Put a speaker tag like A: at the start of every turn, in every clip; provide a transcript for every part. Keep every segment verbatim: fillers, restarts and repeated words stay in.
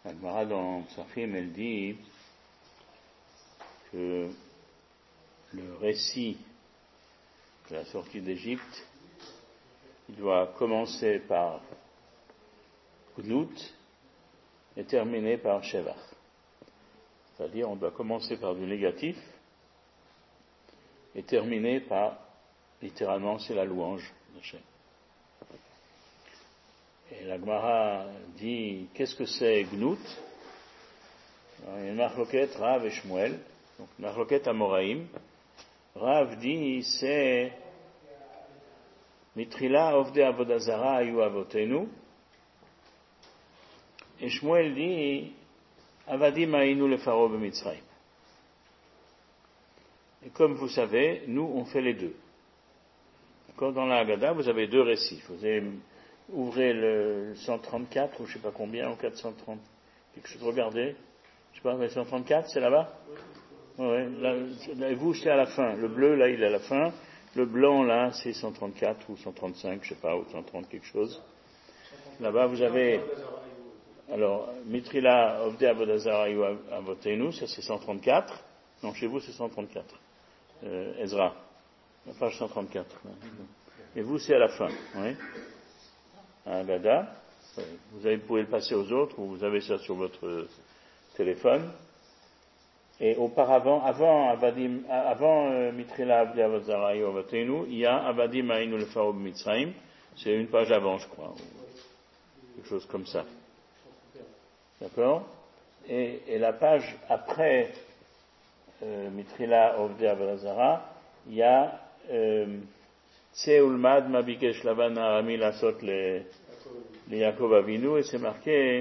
A: La Gemara dans Psachim, elle dit que le récit de la sortie d'Égypte, il doit commencer par Gnout et terminer par Shevach. C'est-à-dire, on doit commencer par du négatif et terminer par, littéralement, c'est la louange d'Hachem. Et la Gemara dit, qu'est-ce que c'est Gnout? Alors, il y a une marloquette, Rav et Shmuel, donc une marloquette Amoraïm. Rav dit, c'est Mitrila Ovde Avodazara Ayu Avotenu. Et Shmuel dit, Avadim Ainu le Pharaon B'Mitzrayim. Et comme vous savez, nous, on fait les deux. D'accord? Dans la Haggadah, vous avez deux récits. Vous avez, ouvrez le cent trente-quatre, ou je ne sais pas combien, ou quatre cent trente. Quelque chose, regardez. Je sais pas, le cent trente-quatre, c'est là-bas? Ouais, là, là, vous, c'est à la fin. Le bleu, là, il est à la fin. Le blanc, là, c'est cent trente-quatre, ou cent trente-cinq, je ne sais pas, ou cent trente quelque chose. Là-bas, vous avez, alors, Mitrila Ovde Avodazara Ayu Avotenu, ça c'est cent trente-quatre. Non, chez vous, c'est cent trente-quatre. Euh, Ezra. La page cent trente-quatre. Et vous, c'est à la fin. Oui. Un Haggadah. Vous, avez, vous pouvez le passer aux autres, ou vous avez ça sur votre téléphone. Et auparavant, avant Avadim, avant euh, Mitrila Avdi Avodazara Ayu Avotenu, il y a Avadim Ainu le Pharaon B'Mitzrayim. C'est une page avant, je crois. Quelque chose comme ça. D'accord? Et, et la page après euh, Mitrila Ovde Avodazara, il y a Tse Ulmad Mabikesh Lavan Arami Lasot le Yaakov Avinu, et c'est marqué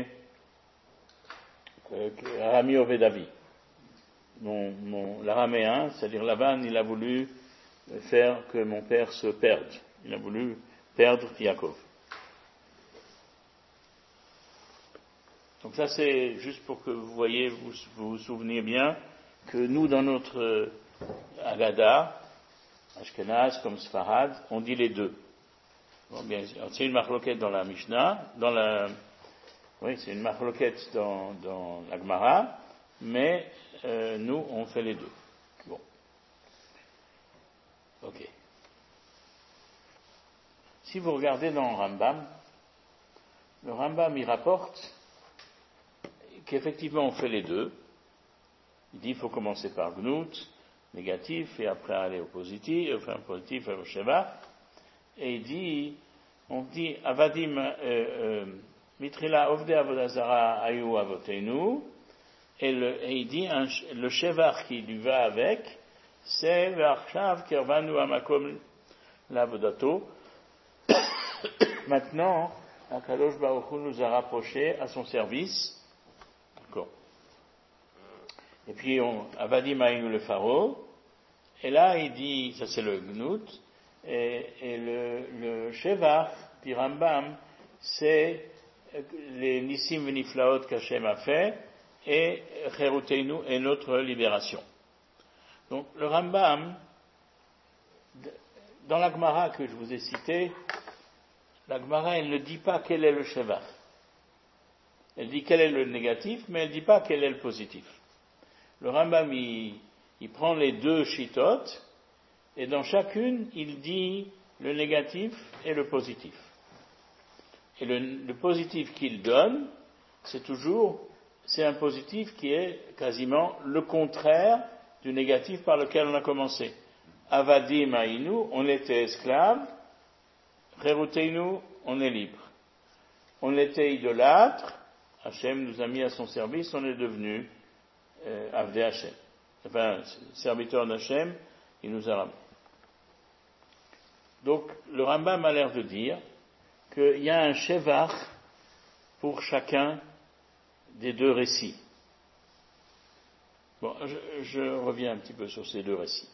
A: euh, Arami Ovedavi. Mon, mon, l'araméen, c'est-à-dire Lavan, il a voulu faire que mon père se perde. Il a voulu perdre Yaakov. Donc ça, c'est juste pour que vous voyez, vous vous, vous souveniez bien que nous, dans notre Haggadah, Ashkenaz comme Sfarad, on dit les deux. Bon, bien, c'est une marloquette dans la Mishnah, dans la, oui, c'est une marloquette dans, dans la Gemara, mais euh, nous, on fait les deux. Bon. Ok. Si vous regardez dans le Rambam, le Rambam, il rapporte qu'effectivement, on fait les deux. Il dit, il faut commencer par Gnout, négatif, et après aller au positif, enfin, positif, au Sheva. Et il dit, on dit, Avadim, Mitrila Ovde Avodazara Ayu Avotenu, et, le, et il dit, un, le Shevar qui lui va avec, c'est V'achshav Kervanu Amakom Lavodato. Maintenant, Akadosh Baruch Hu nous a rapprochés à son service. D'accord. Et puis, on, Avadim Ainu le Pharaon, et là, il dit, ça c'est le Gnout, et, et le, le Shevach, dit Rambam, c'est les Nissim Veniflaot qu'Hachem a fait, et Cheruteinu est notre libération. Donc, le Rambam, dans la Gemara que je vous ai citée, la Gemara, elle ne dit pas quel est le Shevach. Elle dit quel est le négatif, mais elle ne dit pas quel est le positif. Le Rambam, il, il prend les deux chitotes, et dans chacune, il dit le négatif et le positif. Et le, le positif qu'il donne, c'est toujours, c'est un positif qui est quasiment le contraire du négatif par lequel on a commencé. Avadim Ainu, on était esclave, Cheruteinu, on est libre. On était idolâtre, Hachem nous a mis à son service, on est devenu euh, Avdé Hachem. Enfin, serviteur d'Hachem, il nous a ramené. Donc, le Rambam a l'air de dire qu'il y a un Shevach pour chacun des deux récits. Bon, je, je reviens un petit peu sur ces deux récits.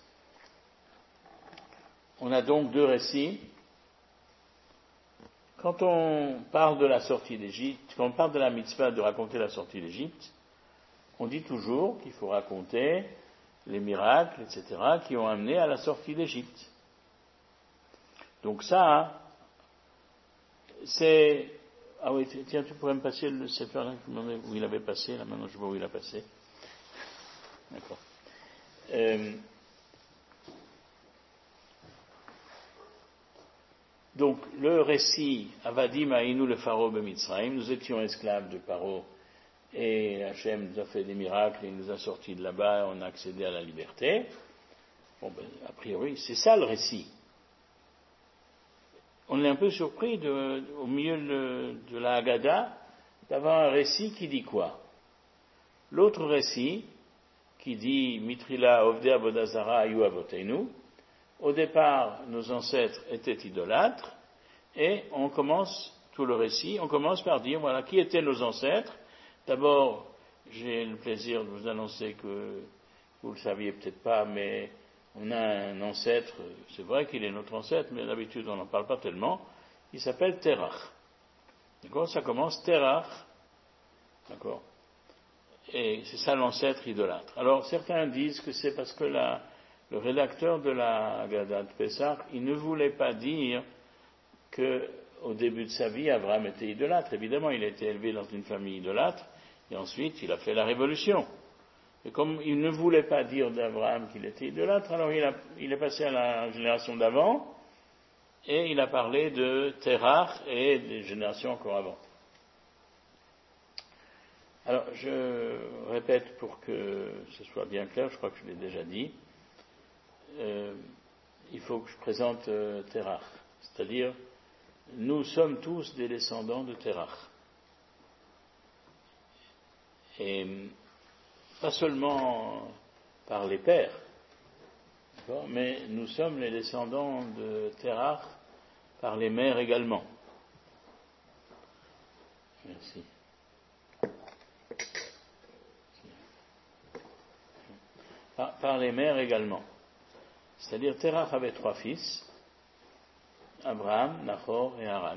A: On a donc deux récits. Quand on parle de la sortie d'Égypte, quand on parle de la mitzvah de raconter la sortie d'Égypte, on dit toujours qu'il faut raconter les miracles, et cetera, qui ont amené à la sortie d'Égypte. Donc ça, c'est Ah oui, tiens, tu pourrais me passer le Sefer là, où il avait passé, là maintenant je vois où il a passé. D'accord. Euh, donc, le récit, Avadim Aïnou le Pharaon Bemitzraïm, nous étions esclaves de Paro, et Hachem nous a fait des miracles, il nous a sortis de là-bas, on a accédé à la liberté. Bon, ben, a priori, c'est ça le récit. On est un peu surpris de, au milieu de, de la Haggadah d'avoir un récit qui dit quoi? L'autre récit, qui dit Mitrila Ovdei Avodazara Ayu Avoteinu, au départ, nos ancêtres étaient idolâtres, et on commence tout le récit, on commence par dire, voilà, qui étaient nos ancêtres. D'abord, j'ai le plaisir de vous annoncer que vous ne le saviez peut-être pas, mais on a un ancêtre, c'est vrai qu'il est notre ancêtre, mais d'habitude on n'en parle pas tellement, il s'appelle Terach. D'accord? Ça commence Terach, d'accord? Et c'est ça l'ancêtre idolâtre. Alors certains disent que c'est parce que la, le rédacteur de la Haggadah de Pessah, il ne voulait pas dire que au début de sa vie, Abraham était idolâtre. Évidemment, il a été élevé dans une famille idolâtre, et ensuite il a fait la révolution. Et comme il ne voulait pas dire d'Abraham qu'il était idolâtre, alors il, a, il est passé à la génération d'avant, et il a parlé de Terach et des générations encore avant. Alors, je répète pour que ce soit bien clair, je crois que je l'ai déjà dit, euh, il faut que je présente euh, Terach, c'est-à-dire, nous sommes tous des descendants de Terach. Et pas seulement par les pères, mais nous sommes les descendants de Terach par les mères également. Merci. Par, par les mères également. C'est-à-dire, Terach avait trois fils, Abraham, Nachor et Haran.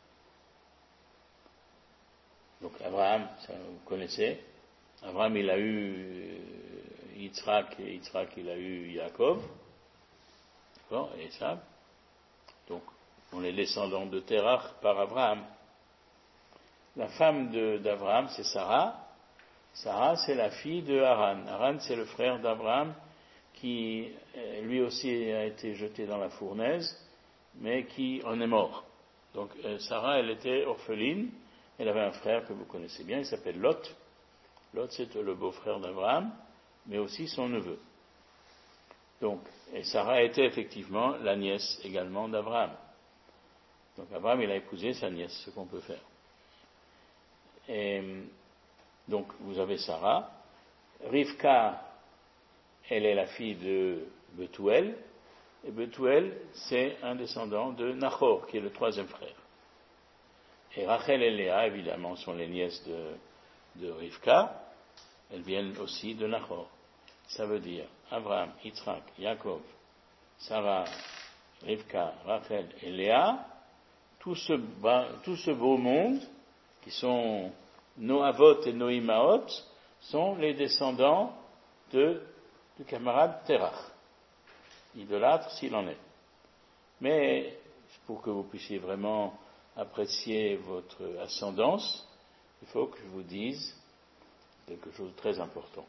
A: Donc Abraham, ça vous connaissez, Abraham il a eu Yitzhak, et Yitzhak il a eu Yaakov, d'accord, et ça. Donc, on est descendants de Terach par Abraham. La femme de, d'Abraham, c'est Sarah. Sarah, c'est la fille de Haran. Haran, c'est le frère d'Abraham qui, lui aussi, a été jeté dans la fournaise, mais qui en est mort. Donc, Sarah, elle était orpheline. Elle avait un frère que vous connaissez bien, il s'appelle Lot. Lot, c'est le beau-frère d'Abraham, mais aussi son neveu. Donc, et Sarah était effectivement la nièce également d'Abraham. Donc, Abraham, il a épousé sa nièce, ce qu'on peut faire. Et donc, vous avez Sarah. Rivka, elle est la fille de Bethuel. Et Bethuel, c'est un descendant de Nachor, qui est le troisième frère. Et Rachel et Léa, évidemment, sont les nièces de, de Rivka. Elles viennent aussi de Nachor. Ça veut dire Abraham, Yitzhak, Yaakov, Sarah, Rivka, Rachel et Léa, tout ce, tout ce beau monde, qui sont nos Avot et nos Imaot, sont les descendants de, du camarade Terach, idolâtre s'il en est. Mais, pour que vous puissiez vraiment apprécier votre ascendance, il faut que je vous dise quelque chose de très important.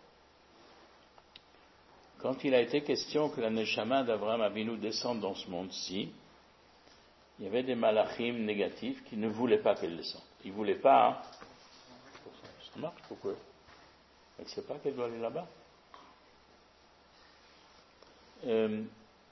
A: Quand il a été question que la Neshama d'Abraham Avinu descende dans ce monde-ci, il y avait des malachim négatifs qui ne voulaient pas qu'elle descende. Ils ne voulaient pas, hein. Ça marche, pourquoi? Elle ne sait pas qu'elle doit aller là-bas. Euh,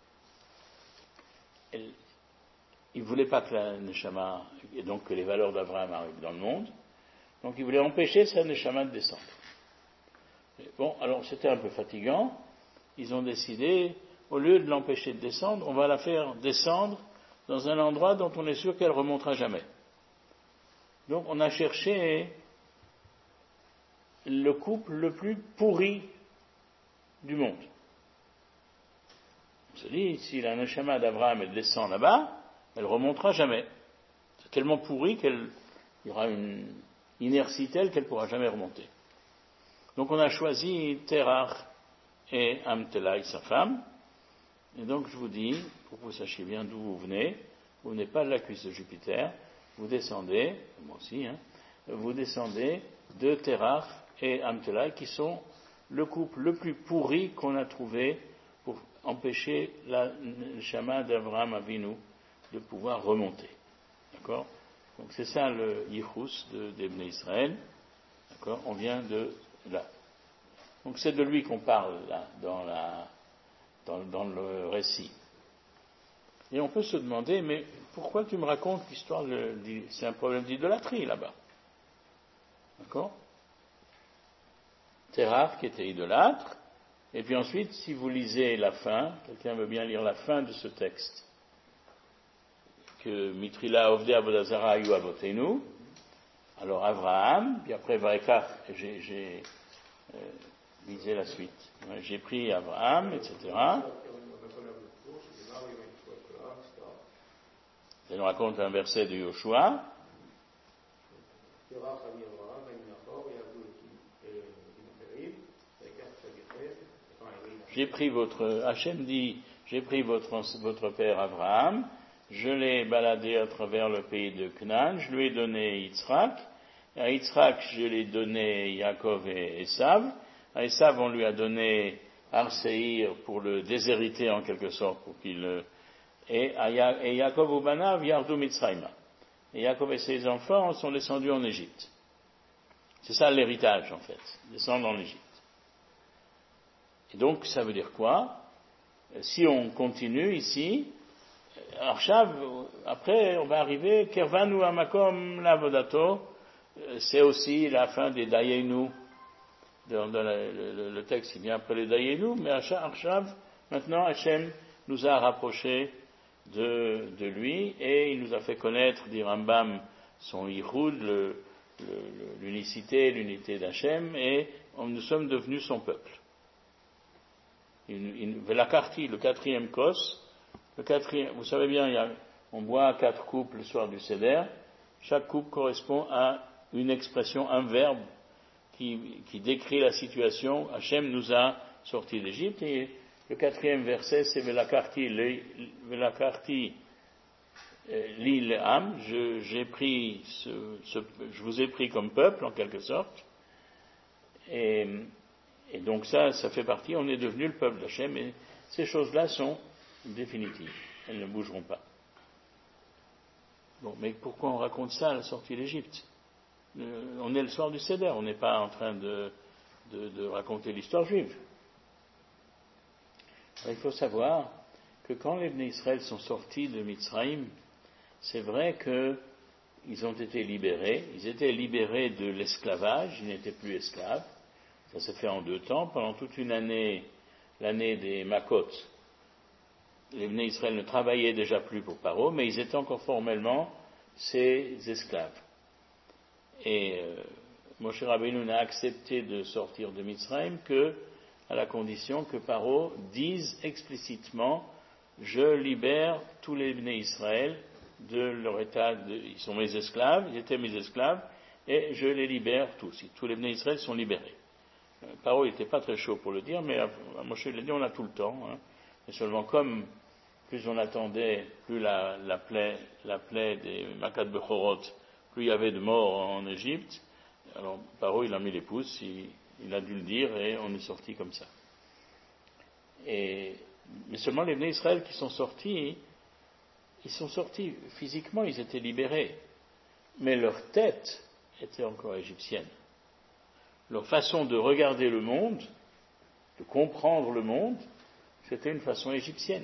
A: elle, ils ne voulaient pas que la Neshama, et donc que les valeurs d'Abraham arrivent dans le monde, donc ils voulaient empêcher sa Neshama de descendre. Et bon, alors c'était un peu fatigant, ils ont décidé, au lieu de l'empêcher de descendre, on va la faire descendre dans un endroit dont on est sûr qu'elle ne remontera jamais. Donc on a cherché le couple le plus pourri du monde. On s'est dit, si la Neshama d'Abraham elle descend là-bas, elle ne remontera jamais. C'est tellement pourri qu'il y aura une inertie telle qu'elle ne pourra jamais remonter. Donc on a choisi Terach et Amtelai, sa femme. Et donc je vous dis, pour que vous sachiez bien d'où vous venez, vous venez pas de la cuisse de Jupiter, vous descendez, moi aussi, hein, vous descendez de Terach et Amtelai, qui sont le couple le plus pourri qu'on a trouvé pour empêcher la Shama d'Abraham Avinu de pouvoir remonter. D'accord? Donc c'est ça le Yichus de, d'Ebné Israël. D'accord? On vient de là. Donc c'est de lui qu'on parle là, dans, la, dans, dans le récit. Et on peut se demander, mais pourquoi tu me racontes l'histoire de, c'est un problème d'idolâtrie là-bas. D'accord? Terach qui était idolâtre, et puis ensuite, si vous lisez la fin, quelqu'un veut bien lire la fin de ce texte, que Mitrila Ovdei Avodazara Ayu Avotenu, alors Abraham, puis après Varekach, j'ai, j'ai euh, lisé la suite. J'ai pris Abraham, et cetera. Ça nous raconte un verset de Yoshua. J'ai pris votre, Hachem dit, j'ai pris votre, votre père Abraham, je l'ai baladé à travers le pays de Canaan, je lui ai donné Yitzhak, à Yitzhak je lui ai donné Yaakov et Esav, à Esav on lui a donné Arseïr pour le déshériter en quelque sorte, pour qu'il, et, à Ya, et Yaakov ou Banav Yardu Mitzrayma. Et Yaakov et ses enfants sont descendus en Égypte. C'est ça l'héritage en fait, descendre en Égypte. Et donc, ça veut dire quoi? Si on continue ici, Arshav, après, on va arriver, Kervanu Amakom Lavodato, c'est aussi la fin des Dayenu. Dans, dans le, le, le texte, il vient après les Dayenu, mais Arshav, maintenant, Hachem nous a rapprochés de, de lui, et il nous a fait connaître, dit Rambam, son Yichud, le, le, l'unicité, l'unité d'Hachem, et on, nous sommes devenus son peuple. Velakarti, le quatrième kos, le quatrième, vous savez bien, il y a, on boit quatre coupes le soir du Seder, chaque coupe correspond à une expression, un verbe qui, qui décrit la situation. Hachem nous a sortis d'Égypte, et le quatrième verset c'est Velakarti, Velakarti, l'île Am, je, j'ai pris ce, ce, je vous ai pris comme peuple en quelque sorte, et Et donc ça, ça fait partie, on est devenu le peuple d'Hachem, et ces choses-là sont définitives, elles ne bougeront pas. Bon, mais pourquoi on raconte ça à la sortie d'Égypte? euh, On est le soir du Seder, on n'est pas en train de, de, de raconter l'histoire juive. Alors, il faut savoir que quand les Bnei Israël sont sortis de Mitzrayim, c'est vrai qu'ils ont été libérés, ils étaient libérés de l'esclavage, ils n'étaient plus esclaves. Ça s'est fait en deux temps. Pendant toute une année, l'année des Makot, les Bnei Israël ne travaillaient déjà plus pour Paro, mais ils étaient encore formellement ses esclaves. Et euh, Moshe Rabbeinu n'a accepté de sortir de Mitzrayim que à la condition que Paro dise explicitement « Je libère tous les Bnei Israël de leur état, de, ils sont mes esclaves, ils étaient mes esclaves, et je les libère tous. Tous les Bnei Israël sont libérés. » Paro n'était pas très chaud pour le dire, mais Moshe l'a dit, on a tout le temps. Hein. Mais seulement comme plus on attendait, plus la, la, plaie, la plaie des Makat Bechorot, plus il y avait de morts en Égypte. Alors Paro, il a mis les pouces, il, il a dû le dire, et on est sorti comme ça. Et, mais seulement les Bnei Israël qui sont sortis, ils sont sortis physiquement, ils étaient libérés, mais leur tête était encore égyptienne. Leur façon de regarder le monde, de comprendre le monde, c'était une façon égyptienne.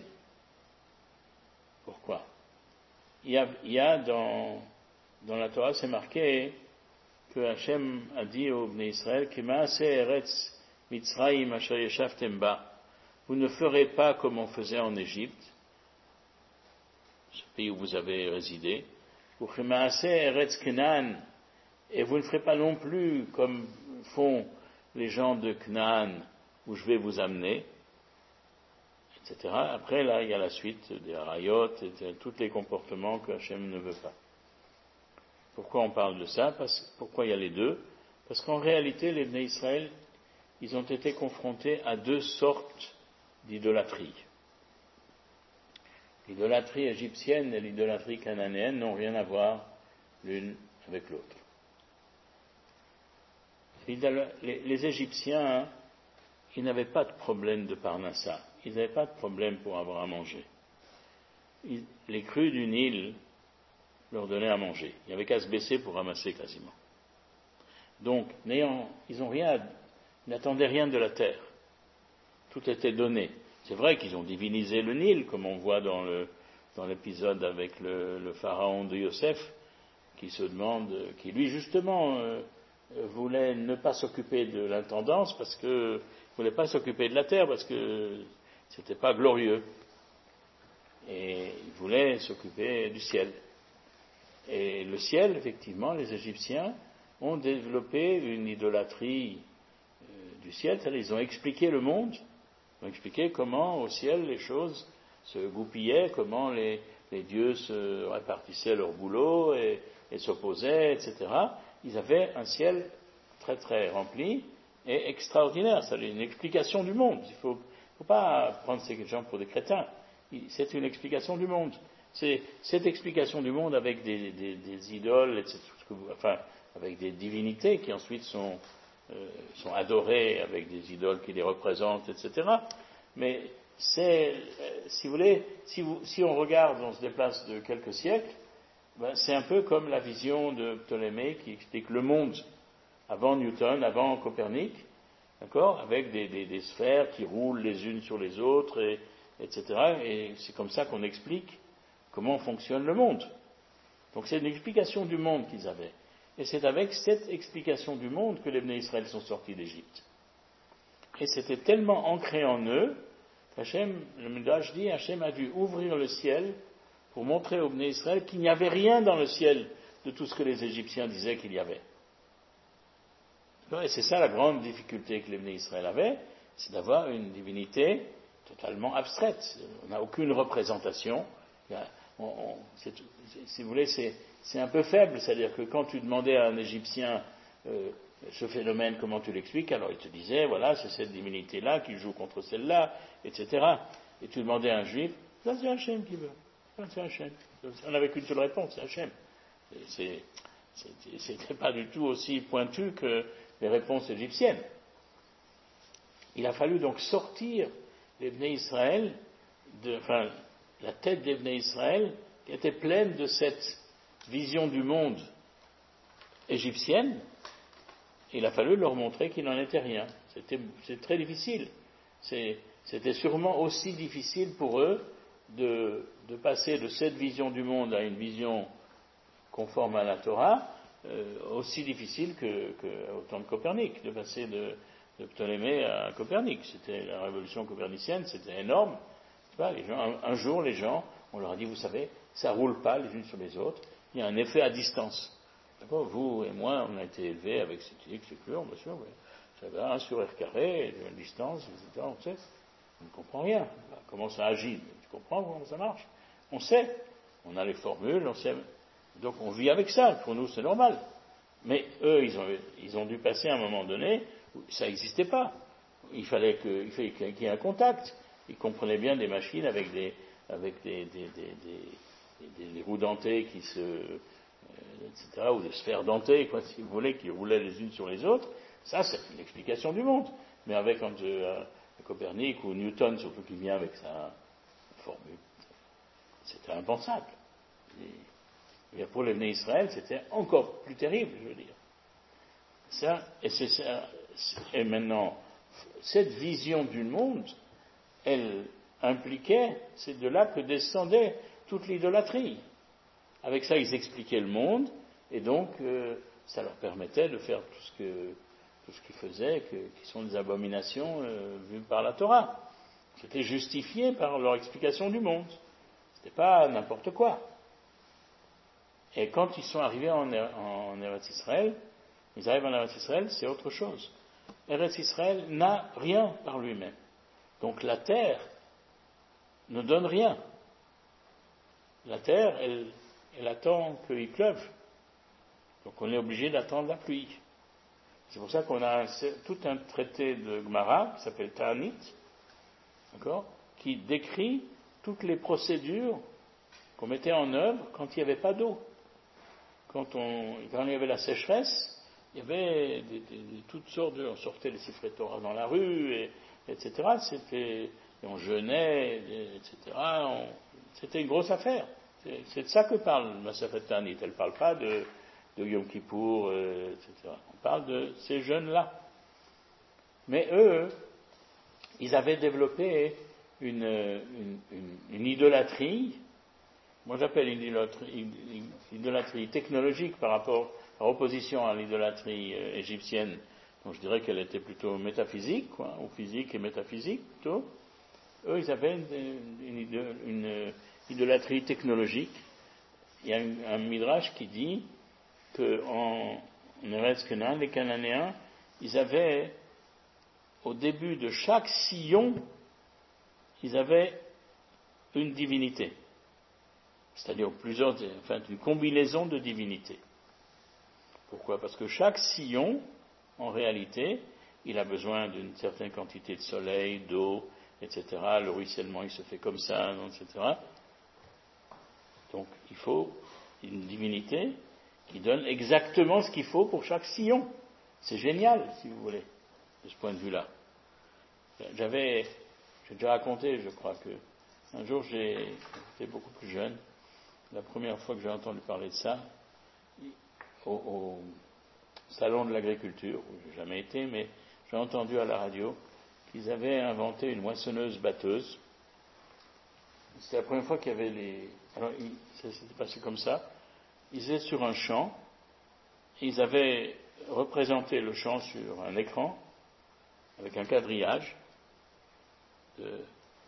A: Pourquoi? Il y a, il y a dans, dans la Torah, c'est marqué que Hachem a dit aux Bnei Israël que Ma'aseh Eretz Mitzrayim asher yeshavtem ba, vous ne ferez pas comme on faisait en Égypte, ce pays où vous avez résidé, ou que Ma'aseh Eretz Canaan, et vous ne ferez pas non plus comme font les gens de Canaan, où je vais vous amener, et cetera. Après, là, il y a la suite des harayot, et tous les comportements que Hachem ne veut pas. Pourquoi on parle de ça? Parce, pourquoi il y a les deux? Parce qu'en réalité, les Bnei Israël, ils ont été confrontés à deux sortes d'idolâtrie. L'idolâtrie égyptienne et l'idolâtrie cananéenne n'ont rien à voir l'une avec l'autre. Les, les Égyptiens, ils n'avaient pas de problème de Parnassa, ils n'avaient pas de problème pour avoir à manger. Ils, les crues du Nil leur donnaient à manger. Il n'y avait qu'à se baisser pour ramasser quasiment. Donc, n'ayant, ils ont rien, ils n'attendaient rien de la terre. Tout était donné. C'est vrai qu'ils ont divinisé le Nil, comme on voit dans, le, dans l'épisode avec le, le pharaon de Yosef, qui se demande, qui lui justement euh, voulait ne pas s'occuper de l'intendance parce que ne voulait pas s'occuper de la terre parce que c'était pas glorieux. Et il voulait s'occuper du ciel. Et le ciel, effectivement, les Égyptiens ont développé une idolâtrie euh, du ciel. C'est-à-dire, ils ont expliqué le monde, ils ont expliqué comment au ciel les choses se gouppillaient, comment les, les dieux se répartissaient leur boulot et, et s'opposaient, et cetera. Ils avaient un ciel très très rempli et extraordinaire. C'est une explication du monde. Il ne faut, faut pas prendre ces gens pour des crétins. C'est une explication du monde. C'est cette explication du monde avec des, des, des idoles, et cetera, enfin, avec des divinités qui ensuite sont, euh, sont adorées avec des idoles qui les représentent, et cetera. Mais c'est, euh, si vous voulez, si, vous, si on regarde, on se déplace de quelques siècles, ben, c'est un peu comme la vision de Ptolémée qui explique le monde avant Newton, avant Copernic, d'accord, avec des, des, des sphères qui roulent les unes sur les autres, et, etc. Et c'est comme ça qu'on explique comment fonctionne le monde. Donc c'est une explication du monde qu'ils avaient. Et c'est avec cette explication du monde que les Bnei Israël sont sortis d'Égypte. Et c'était tellement ancré en eux qu'Hachem, le Midrash dit, Hachem a dû ouvrir le ciel pour montrer aux Bnei Israël qu'il n'y avait rien dans le ciel de tout ce que les Égyptiens disaient qu'il y avait. Et c'est ça la grande difficulté que les Bnei Israël avaient, c'est d'avoir une divinité totalement abstraite. On n'a aucune représentation. On, on, c'est, si vous voulez, c'est, c'est un peu faible. C'est-à-dire que quand tu demandais à un Égyptien euh, ce phénomène, comment tu l'expliques, alors il te disait, voilà, c'est cette divinité-là qui joue contre celle-là, et cetera. Et tu demandais à un Juif, ça c'est Hachem qui veut. Ça c'est Hachem. On n'avait qu'une seule réponse, c'est Hachem. C'est, c'était, c'était pas du tout aussi pointu que les réponses égyptiennes. Il a fallu donc sortir les Bnei Israël, de, enfin, la tête des Bnei Israël, qui était pleine de cette vision du monde égyptienne. Il a fallu leur montrer qu'il n'en était rien. C'était, c'est très difficile. C'est, c'était sûrement aussi difficile pour eux de, de passer de cette vision du monde à une vision conforme à la Torah, euh, aussi difficile que, que au temps de Copernic, de passer de, de Ptolémée à Copernic. C'était la révolution copernicienne, c'était énorme. C'est pas, les gens, un, un jour, les gens, on leur a dit, vous savez, ça roule pas les unes sur les autres, il y a un effet à distance. D'accord, vous et moi, on a été élevés avec cette écriture, bien sûr, ça va, un sur R carré, une distance, et cetera. On sait, on ne comprend rien. Comment ça agit? Tu comprends comment ça marche? On sait, on a les formules, on sait. Donc on vit avec ça, pour nous c'est normal. Mais eux, ils ont, ils ont dû passer à un moment donné où ça n'existait pas. Il fallait, que, il fallait qu'il y ait un contact. Ils comprenaient bien des machines avec des, avec des, des, des, des, des, des roues dentées qui se, euh, et cetera, ou des sphères dentées, quoi, si vous voulez, qui roulaient les unes sur les autres. Ça, c'est une explication du monde. Mais avec quand, euh, Copernic ou Newton, surtout qui vient avec sa formule, c'était impensable. Et pour les Bnei Israël, c'était encore plus terrible, je veux dire. Ça, et, c'est ça, et maintenant, cette vision du monde, elle impliquait, c'est de là que descendait toute l'idolâtrie. Avec ça, ils expliquaient le monde, et donc, euh, ça leur permettait de faire tout ce que, tout ce qu'ils faisaient, que, qui sont des abominations euh, vues par la Torah. C'était justifié par leur explication du monde. C'était pas n'importe quoi. Et quand ils sont arrivés en, en Eretz Israël, ils arrivent en Eretz Israël, c'est autre chose. Eretz Israël n'a rien par lui-même. Donc la terre ne donne rien. La terre, elle, elle attend qu'il pleuve. Donc on est obligé d'attendre la pluie. C'est pour ça qu'on a un, tout un traité de Gemara qui s'appelle Ta'anit, d'accord, qui décrit toutes les procédures qu'on mettait en œuvre quand il n'y avait pas d'eau. quand, on, quand il y avait la sécheresse, il y avait des, des, des, toutes sortes de... On sortait les sifflets Torah dans la rue, et, etc. C'était, et on jeûnait, et, etc. On, c'était une grosse affaire. C'est, c'est de ça que parle Masechet Ta'anit. Elle ne parle pas de, de Yom Kippour, euh, et cetera. On parle de ces jeûnes-là. Mais eux, ils avaient développé une, une, une, une idolâtrie, moi j'appelle une idolâtrie, une idolâtrie technologique par rapport, par opposition à l'idolâtrie euh, égyptienne, donc je dirais qu'elle était plutôt métaphysique, quoi, ou physique et métaphysique plutôt. Eux, ils avaient une, une, une idolâtrie technologique. Il y a un, un midrash qui dit qu'en Eretz Canaan, les Cananéens, ils avaient, au début de chaque sillon, ils avaient une divinité. C'est-à-dire plusieurs, enfin, une combinaison de divinités. Pourquoi ? Parce que chaque sillon, en réalité, il a besoin d'une certaine quantité de soleil, d'eau, et cetera. Le ruissellement, il se fait comme ça, et cetera. Donc, il faut une divinité qui donne exactement ce qu'il faut pour chaque sillon. C'est génial, si vous voulez, de ce point de vue-là. J'avais, j'ai déjà raconté, je crois que un jour, j'ai, j'étais beaucoup plus jeune, la première fois que j'ai entendu parler de ça, au, au salon de l'agriculture, où j'ai jamais été, mais j'ai entendu à la radio qu'ils avaient inventé une moissonneuse batteuse. C'était la première fois qu'il y avait les... Alors, ça s'était passé comme ça. Ils étaient sur un champ, et ils avaient représenté le champ sur un écran, avec un quadrillage, de... d'accord ?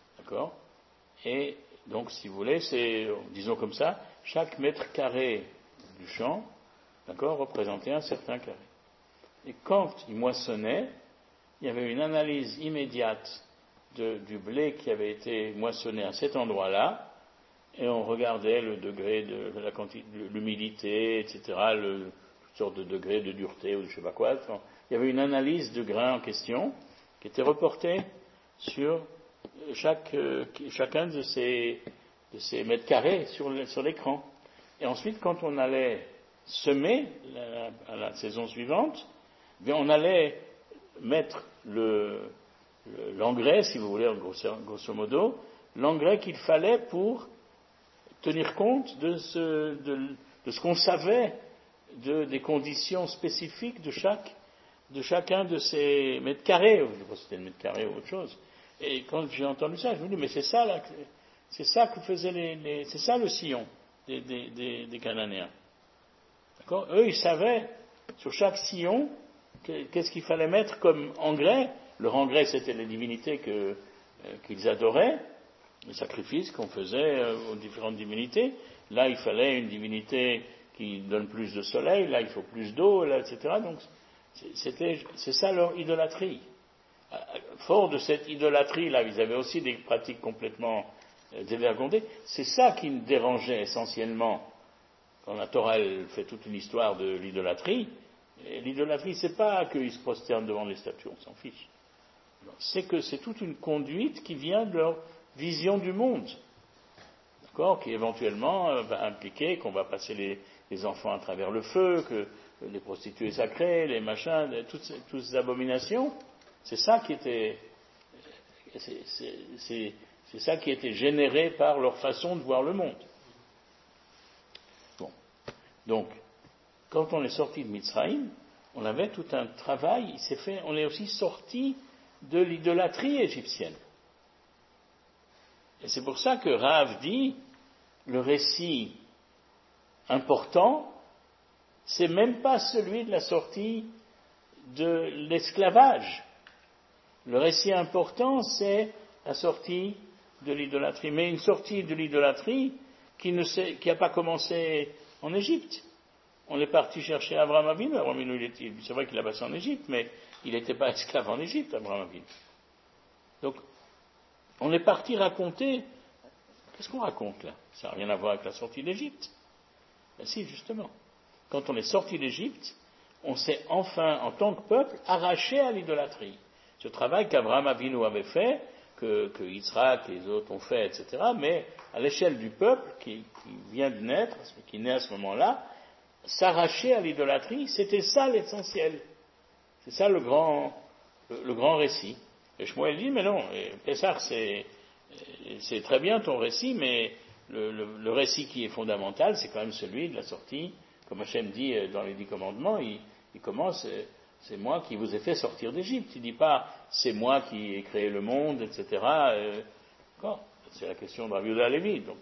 A: Et donc, si vous voulez, c'est, disons comme ça, chaque mètre carré du champ, d'accord, représentait un certain carré. Et quand ils moissonnaient, il y avait une analyse immédiate de, du blé qui avait été moissonné à cet endroit-là, et on regardait le degré de, de la quantité, l'humidité, et cetera, le, toutes sortes de degrés de dureté ou de je sais pas quoi. Enfin, il y avait une analyse de grain en question qui était reportée sur chaque, euh, chacun de ces, de ces mètres carrés sur, le, sur l'écran. Et ensuite, quand on allait semer la, à la saison suivante, bien on allait mettre le, le, l'engrais, si vous voulez, grosso, grosso modo, l'engrais qu'il fallait pour tenir compte de ce, de, de ce qu'on savait de, des conditions spécifiques de, chaque, de chacun de ces mètres carrés. Je ne sais pas si c'était un mètre carré ou autre chose. Et quand j'ai entendu ça, je me dis, mais c'est ça, là, c'est ça que faisaient les, les c'est ça le sillon des, des, des, des Cananéens. D'accord ? Eux, ils savaient, sur chaque sillon, qu'est-ce qu'il fallait mettre comme engrais. Leur engrais, c'était les divinités que, euh, qu'ils adoraient, les sacrifices qu'on faisait euh, aux différentes divinités. Là, il fallait une divinité qui donne plus de soleil, là, il faut plus d'eau, là, et cetera. Donc, c'était, c'est ça leur idolâtrie. Fort de cette idolâtrie-là, ils avaient aussi des pratiques complètement euh, dévergondées. C'est ça qui me dérangeait essentiellement. Quand la Torah elle fait toute une histoire de l'idolâtrie, et l'idolâtrie, c'est pas qu'ils se prosternent devant les statues, on s'en fiche. C'est que c'est toute une conduite qui vient de leur vision du monde, d'accord, qui éventuellement euh, va impliquer qu'on va passer les, les enfants à travers le feu, que euh, les prostituées sacrées, les machins, toutes ces, toutes ces abominations. C'est ça qui était, c'est, c'est, c'est, c'est ça qui était généré par leur façon de voir le monde. Bon, donc, quand on est sorti de Mitzrayim, on avait tout un travail. Il s'est fait, on est aussi sorti de l'idolâtrie égyptienne. Et c'est pour ça que Rav dit, le récit important, c'est même pas celui de la sortie de l'esclavage. Le récit important, c'est la sortie de l'idolâtrie. Mais une sortie de l'idolâtrie qui ne s'est, qui n'a pas commencé en Égypte. On est parti chercher Abraham Avinu. Abraham Avinu, il était, c'est vrai qu'il a passé en Égypte, mais il n'était pas esclave en Égypte, Abraham Avinu. Donc, on est parti raconter. Qu'est-ce qu'on raconte là ? Ça n'a rien à voir avec la sortie d'Égypte. Ben si, justement. Quand on est sorti d'Égypte, on s'est enfin, en tant que peuple, arraché à l'idolâtrie. Ce travail qu'Abraham Avinu avait fait, que, que Yitzhak et les autres ont fait, et cetera, mais à l'échelle du peuple qui, qui vient de naître, qui naît à ce moment-là, s'arracher à l'idolâtrie, c'était ça l'essentiel. C'est ça le grand, le, le grand récit. Et Shmuel dit, mais non, Pessah, c'est, c'est très bien ton récit, mais le, le, le récit qui est fondamental, c'est quand même celui de la sortie. Comme Hachem dit dans les dix commandements, il, il commence, c'est moi qui vous ai fait sortir d'Égypte. Il ne dit pas, c'est moi qui ai créé le monde, et cetera. Euh, c'est la question de Rabbi Yehuda Halevi. Donc,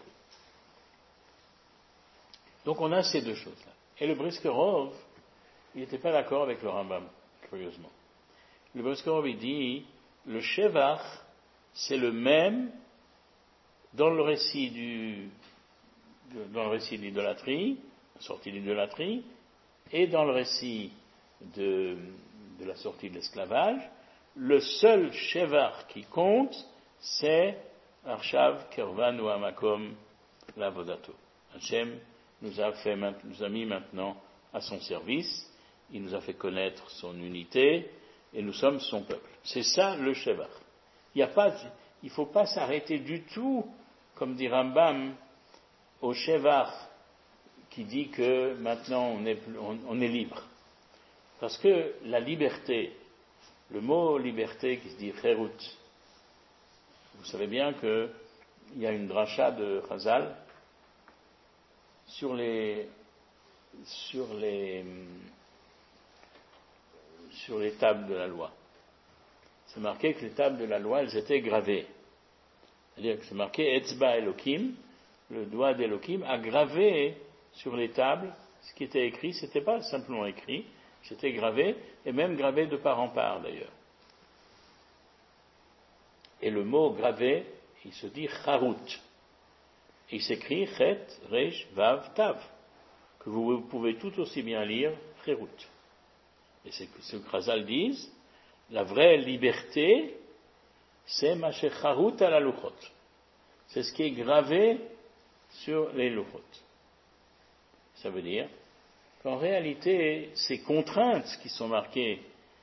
A: donc on a ces deux choses-là. Et le Brisker Rov, il n'était pas d'accord avec le Rambam, curieusement. Le Brisker Rov, il dit, le Shevach, c'est le même dans le récit du, dans le récit de l'idolâtrie, la sortie de l'idolâtrie, et dans le récit de, de la sortie de l'esclavage. Le seul Shevach qui compte, c'est Arshav Kervan ou Amakom Lavodato. Hachem nous a fait, nous a mis maintenant à son service, il nous a fait connaître son unité, et nous sommes son peuple. C'est ça le Shevach. Il ne faut pas s'arrêter du tout, comme dit Rambam, au Shevach qui dit que maintenant on est, on, on est libre. Parce que la liberté, le mot liberté qui se dit Cherut, vous savez bien qu'il y a une dracha de Chazal sur les, sur les, sur les tables de la loi. C'est marqué que les tables de la loi, elles étaient gravées. C'est-à-dire que c'est marqué Etzba Elohim, le doigt d'Elohim a gravé sur les tables ce qui était écrit. C'était pas simplement écrit, c'était gravé, et même gravé de part en part d'ailleurs. Et le mot gravé, il se dit Charut. Il s'écrit Chet, Resh, Vav, Tav, que vous pouvez tout aussi bien lire Cherut. Et c'est ce que Chazal disent, la vraie liberté, c'est Maché Charut à la Luchot. C'est ce qui est gravé sur les Luchot. Ça veut dire qu'en réalité, ces contraintes qui sont marquées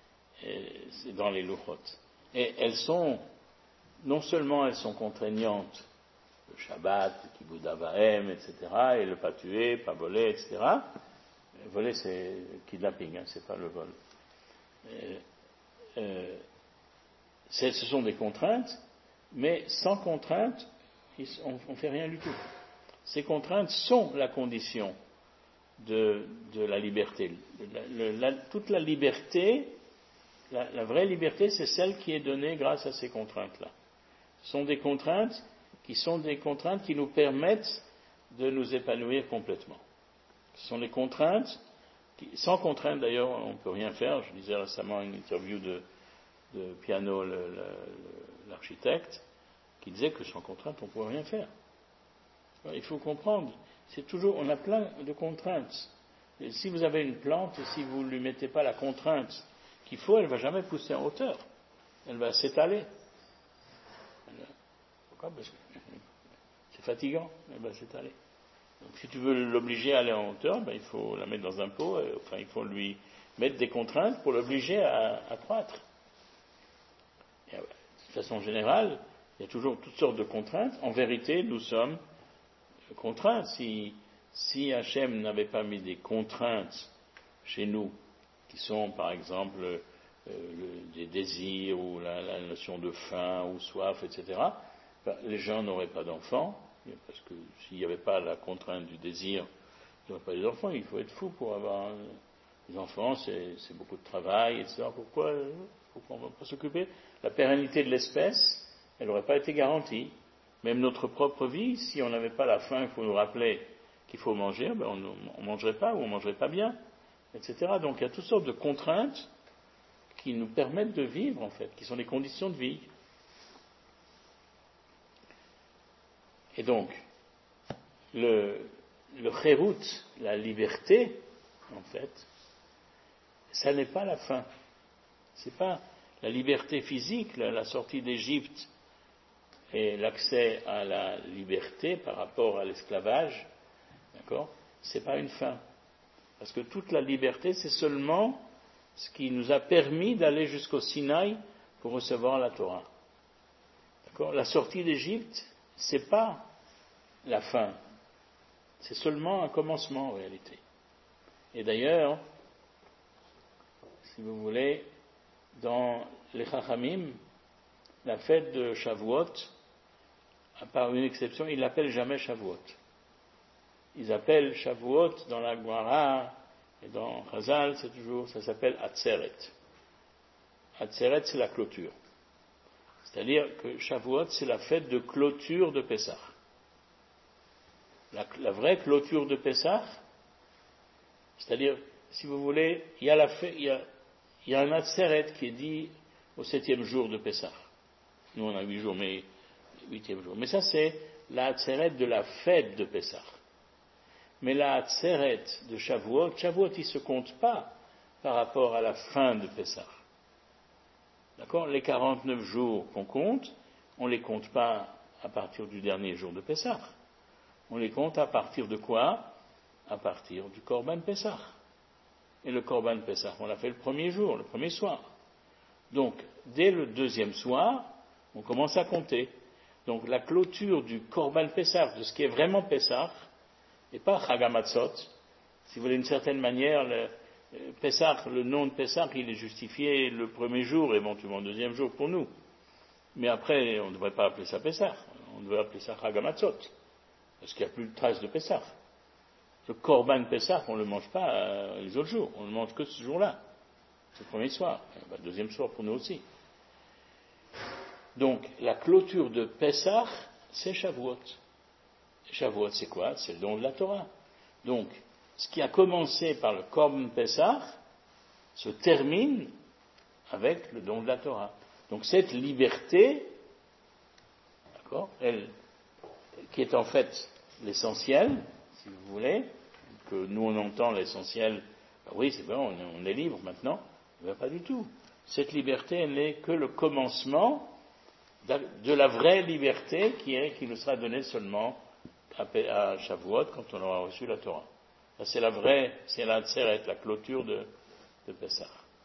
A: dans les Luchot, et elles sont, non seulement elles sont contraignantes, le Shabbat, le Kibud Avahem, et cetera, et le pas tuer, pas voler, et cetera. Voler, c'est kidnapping, hein, c'est pas le vol. Euh, euh, ce sont des contraintes, mais sans contraintes, on ne fait rien du tout. Ces contraintes sont la condition de, de la liberté. La, la, toute la liberté, la, la vraie liberté, c'est celle qui est donnée grâce à ces contraintes-là. Ce sont des contraintes qui sont des contraintes qui nous permettent de nous épanouir complètement. Ce sont des contraintes, qui, sans contraintes d'ailleurs, on ne peut rien faire. Je disais récemment une interview de, de Piano, le, le, l'architecte, qui disait que sans contraintes, on ne pourrait rien faire. Il faut comprendre, c'est toujours, on a plein de contraintes. Et si vous avez une plante, si vous ne lui mettez pas la contrainte qu'il faut, elle ne va jamais pousser en hauteur. Elle va s'étaler. Pourquoi ? Parce que c'est fatigant, elle va s'étaler. Donc si tu veux l'obliger à aller en hauteur, ben, il faut la mettre dans un pot, et, enfin il faut lui mettre des contraintes pour l'obliger à, à croître. Et, de façon générale, il y a toujours toutes sortes de contraintes. En vérité, nous sommes contraints. Si, si Hachem n'avait pas mis des contraintes chez nous, qui sont par exemple euh, le, des désirs ou la, la notion de faim ou soif, et cetera, ben, les gens n'auraient pas d'enfants, parce que s'il n'y avait pas la contrainte du désir, il n'y aurait pas des enfants. Il faut être fou pour avoir des enfants, c'est, c'est beaucoup de travail, et cetera. Pourquoi, pourquoi on ne va pas s'occuper ? La pérennité de l'espèce, elle n'aurait pas été garantie. Même notre propre vie, si on n'avait pas la faim, il faut nous rappeler qu'il faut manger, ben on ne mangerait pas ou on ne mangerait pas bien, et cetera. Donc il y a toutes sortes de contraintes qui nous permettent de vivre, en fait, qui sont des conditions de vie. Et donc, le, le Cherut, la liberté, en fait, ça n'est pas la fin. C'est pas la liberté physique, la, la sortie d'Égypte et l'accès à la liberté par rapport à l'esclavage, d'accord, c'est pas une fin. Parce que toute la liberté, c'est seulement ce qui nous a permis d'aller jusqu'au Sinaï pour recevoir la Torah. D'accord ? La sortie d'Égypte, c'est pas la fin. C'est seulement un commencement en réalité. Et d'ailleurs, si vous voulez, dans les Chachamim, la fête de Shavuot, à part une exception, ils l'appellent jamais Shavuot. Ils appellent Shavuot dans la Gemara et dans Chazal, c'est toujours, ça s'appelle Atzeret. Atzeret, c'est la clôture. C'est-à-dire que Shavuot, c'est la fête de clôture de Pessah. La, la vraie clôture de Pessah, c'est-à-dire, si vous voulez, il y a, la fête, il y a, il y a un Atzeret qui est dit au septième jour de Pessah. Nous, on a huit jours, mais huitième jour. Mais ça, c'est la Atzeret de la fête de Pessah. Mais la Atzeret de Shavuot, Shavuot, il ne se compte pas par rapport à la fin de Pessah. D'accord? Les quarante-neuf jours qu'on compte, on ne les compte pas à partir du dernier jour de Pessah. On les compte à partir de quoi? À partir du Korban Pessah. Et le Korban Pessah, on l'a fait le premier jour, le premier soir. Donc, dès le deuxième soir, on commence à compter. Donc, la clôture du Korban Pessah, de ce qui est vraiment Pessah, et pas Chag HaMatzot. Si vous voulez, d'une certaine manière, le Pessah, le nom de Pessah, il est justifié le premier jour, éventuellement le deuxième jour pour nous. Mais après, on ne devrait pas appeler ça Pessah. On devrait appeler ça Chag HaMatzot. Parce qu'il n'y a plus de trace de Pessah. Le Korban Pessah, on ne le mange pas euh, les autres jours. On ne le mange que ce jour-là. C'est le premier soir. Le deuxième soir pour nous aussi. Donc, la clôture de Pessah, c'est Shavuot. Shavuot, c'est quoi? C'est le don de la Torah. Donc, ce qui a commencé par le Korban Pessah se termine avec le don de la Torah. Donc, cette liberté, d'accord, elle, qui est en fait l'essentiel, si vous voulez, que nous on entend l'essentiel, ben oui, c'est bon, on est libre maintenant, mais pas du tout. Cette liberté, elle n'est que le commencement de la vraie liberté qui est, qui nous sera donnée seulement à Shavuot quand on aura reçu la Torah. Ça, c'est la vraie, c'est la tseret, la clôture de, de Pessah.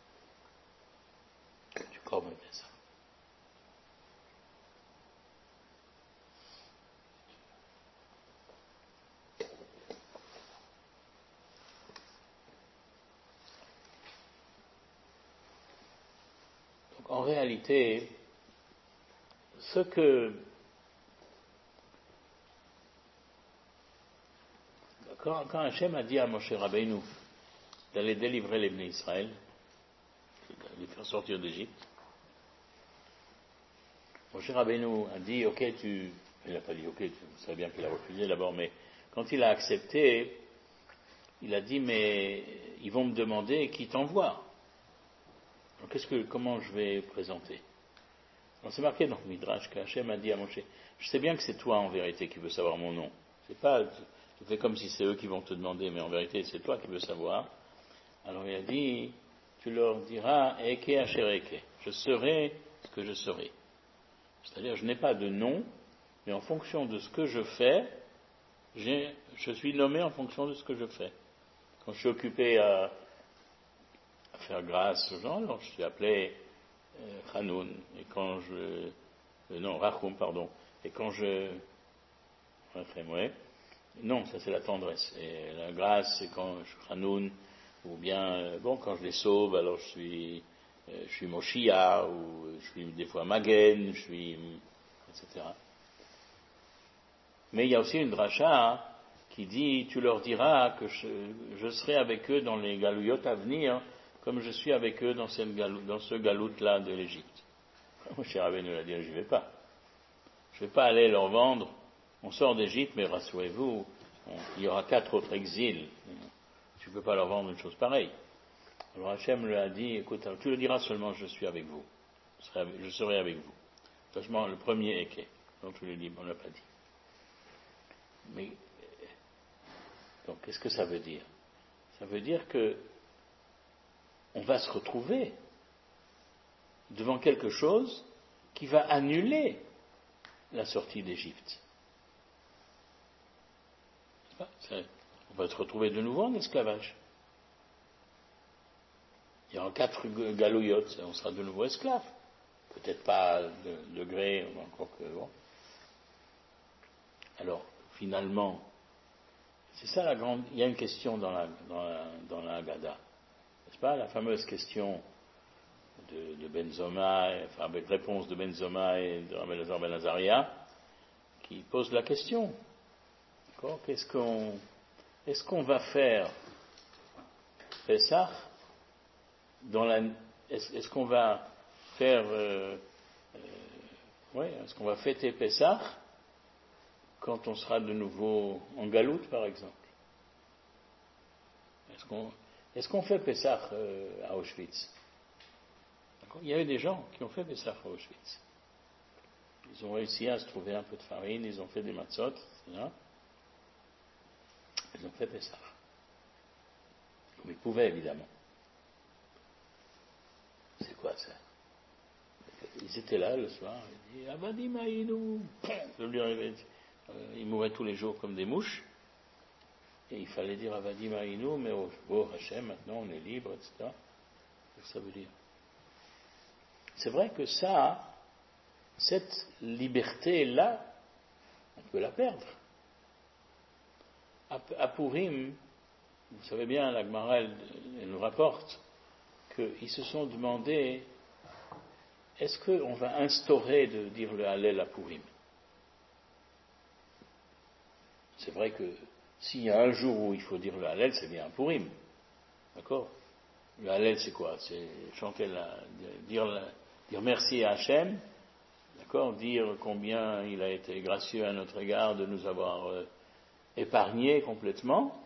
A: Du Korban Pessah. Donc, en réalité, ce que Quand, quand Hachem a dit à Moshe Rabbeinu d'aller délivrer les Bnei Israël, de les faire sortir d'Égypte, Moshe Rabbeinu a dit, ok, tu... Il n'a pas dit, ok, vous savez bien qu'il a refusé d'abord, mais quand il a accepté, il a dit, mais ils vont me demander qui t'envoie. Alors, qu'est-ce que, comment je vais présenter? Alors, c'est marqué dans le Midrash qu'Hachem a dit à Moshe, je sais bien que c'est toi en vérité qui veux savoir mon nom. C'est pas... Tu fais comme si c'est eux qui vont te demander, mais en vérité, c'est toi qui veux savoir. Alors il a dit, tu leur diras, Eke Asher Eke, je serai ce que je serai. C'est-à-dire, je n'ai pas de nom, mais en fonction de ce que je fais, j'ai, je suis nommé en fonction de ce que je fais. Quand je suis occupé à, à faire grâce aux gens, alors je suis appelé euh, Hanoun, et quand je... Euh, non, Rachum, pardon. Et quand je... Rachum, ouais. Non, ça c'est la tendresse. Et la grâce, c'est quand je suis Hanoun, ou bien, euh, bon, quand je les sauve, alors je suis, euh, je suis Moshia, ou je suis des fois Magen, je suis, et cetera. Mais il y a aussi une dracha qui dit, tu leur diras que je, je serai avec eux dans les galouillottes à venir, comme je suis avec eux dans, cette galou, dans ce galoute-là de l'Égypte. Moshe Rabbeinu l'a dit, je ne vais pas. Je ne vais pas aller leur vendre. On sort d'Égypte, mais rassurez-vous, on, il y aura quatre autres exils. Tu ne peux pas leur vendre une chose pareille. Alors Hachem lui a dit, écoute, tu le diras seulement, je suis avec vous. Je serai avec, je serai avec vous. Franchement, le premier Eke, dont tu le dis, on ne l'a pas dit. Mais, donc, qu'est-ce que ça veut dire? Ça veut dire que on va se retrouver devant quelque chose qui va annuler la sortie d'Égypte. On va se retrouver de nouveau en esclavage. Il y aura quatre galouillottes, on sera de nouveau esclaves. Peut-être pas de degré, encore que bon. Alors, finalement, C'est ça la grande. Il y a une question dans la, dans la, dans la Haggadah. N'est-ce pas? La fameuse question de, de Benzoma, enfin avec réponse de Benzoma et de Rabbi Elazar ben Azaria, qui pose la question. D'accord? Qu'est-ce qu'on, est-ce qu'on va faire Pessah dans la, est-ce, est-ce qu'on va faire, euh, euh, ouais, est-ce qu'on va fêter Pessah quand on sera de nouveau en galoute, par exemple? Est-ce qu'on, est-ce qu'on fait Pessah euh, à Auschwitz? D'accord? Il y a eu des gens qui ont fait Pessah à Auschwitz. Ils ont réussi à se trouver un peu de farine, ils ont fait des matzot, et cetera. Ils ont fait Pessah. Comme ils pouvaient, évidemment. C'est quoi ça? Ils étaient là le soir, ils disaient Avadim Aïnou. Ils mouraient tous les jours comme des mouches. Et il fallait dire Avadim Aïnou, mais oh, oh Hachem, maintenant on est libre, et cetera. Qu'est-ce que ça veut dire? C'est vrai que ça, cette liberté-là, on peut la perdre. À Purim, vous savez bien, la Gemara, elle, elle nous rapporte qu'ils se sont demandé est-ce qu'on va instaurer de dire le Hallel à Purim? C'est vrai que s'il y a un jour où il faut dire le Hallel, c'est bien à Purim. D'accord? Le Hallel, c'est quoi? C'est chanter la, dire, la, dire merci à Hachem, d'accord? Dire combien il a été gracieux à notre égard de nous avoir euh, épargnés complètement.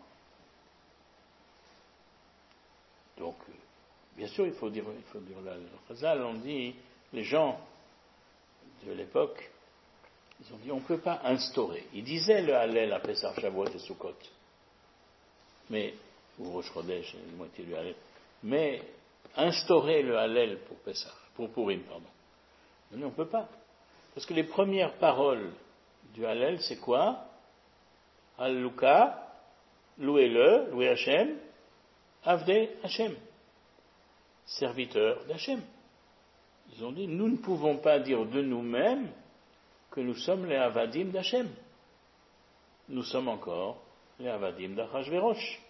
A: Donc, euh, bien sûr, il faut dire, il faut dire le Chazal, on dit, les gens de l'époque, ils ont dit, on ne peut pas instaurer. Ils disaient le Hallel à Pessah, Shavuot et Sukkot. Mais, ou Rosh Chodesh, la moitié du Hallel. Mais, instaurer le Hallel pour Pessah, pour Purim, pardon. Mais on ne peut pas. Parce que les premières paroles du Hallel, c'est quoi? Halluka, louez-le, louez Hachem, Avdei Hachem, serviteur d'Hachem. Ils ont dit, nous ne pouvons pas dire de nous-mêmes que nous sommes les Avadim d'Hachem. Nous sommes encore les Avadim d'Achashverosh.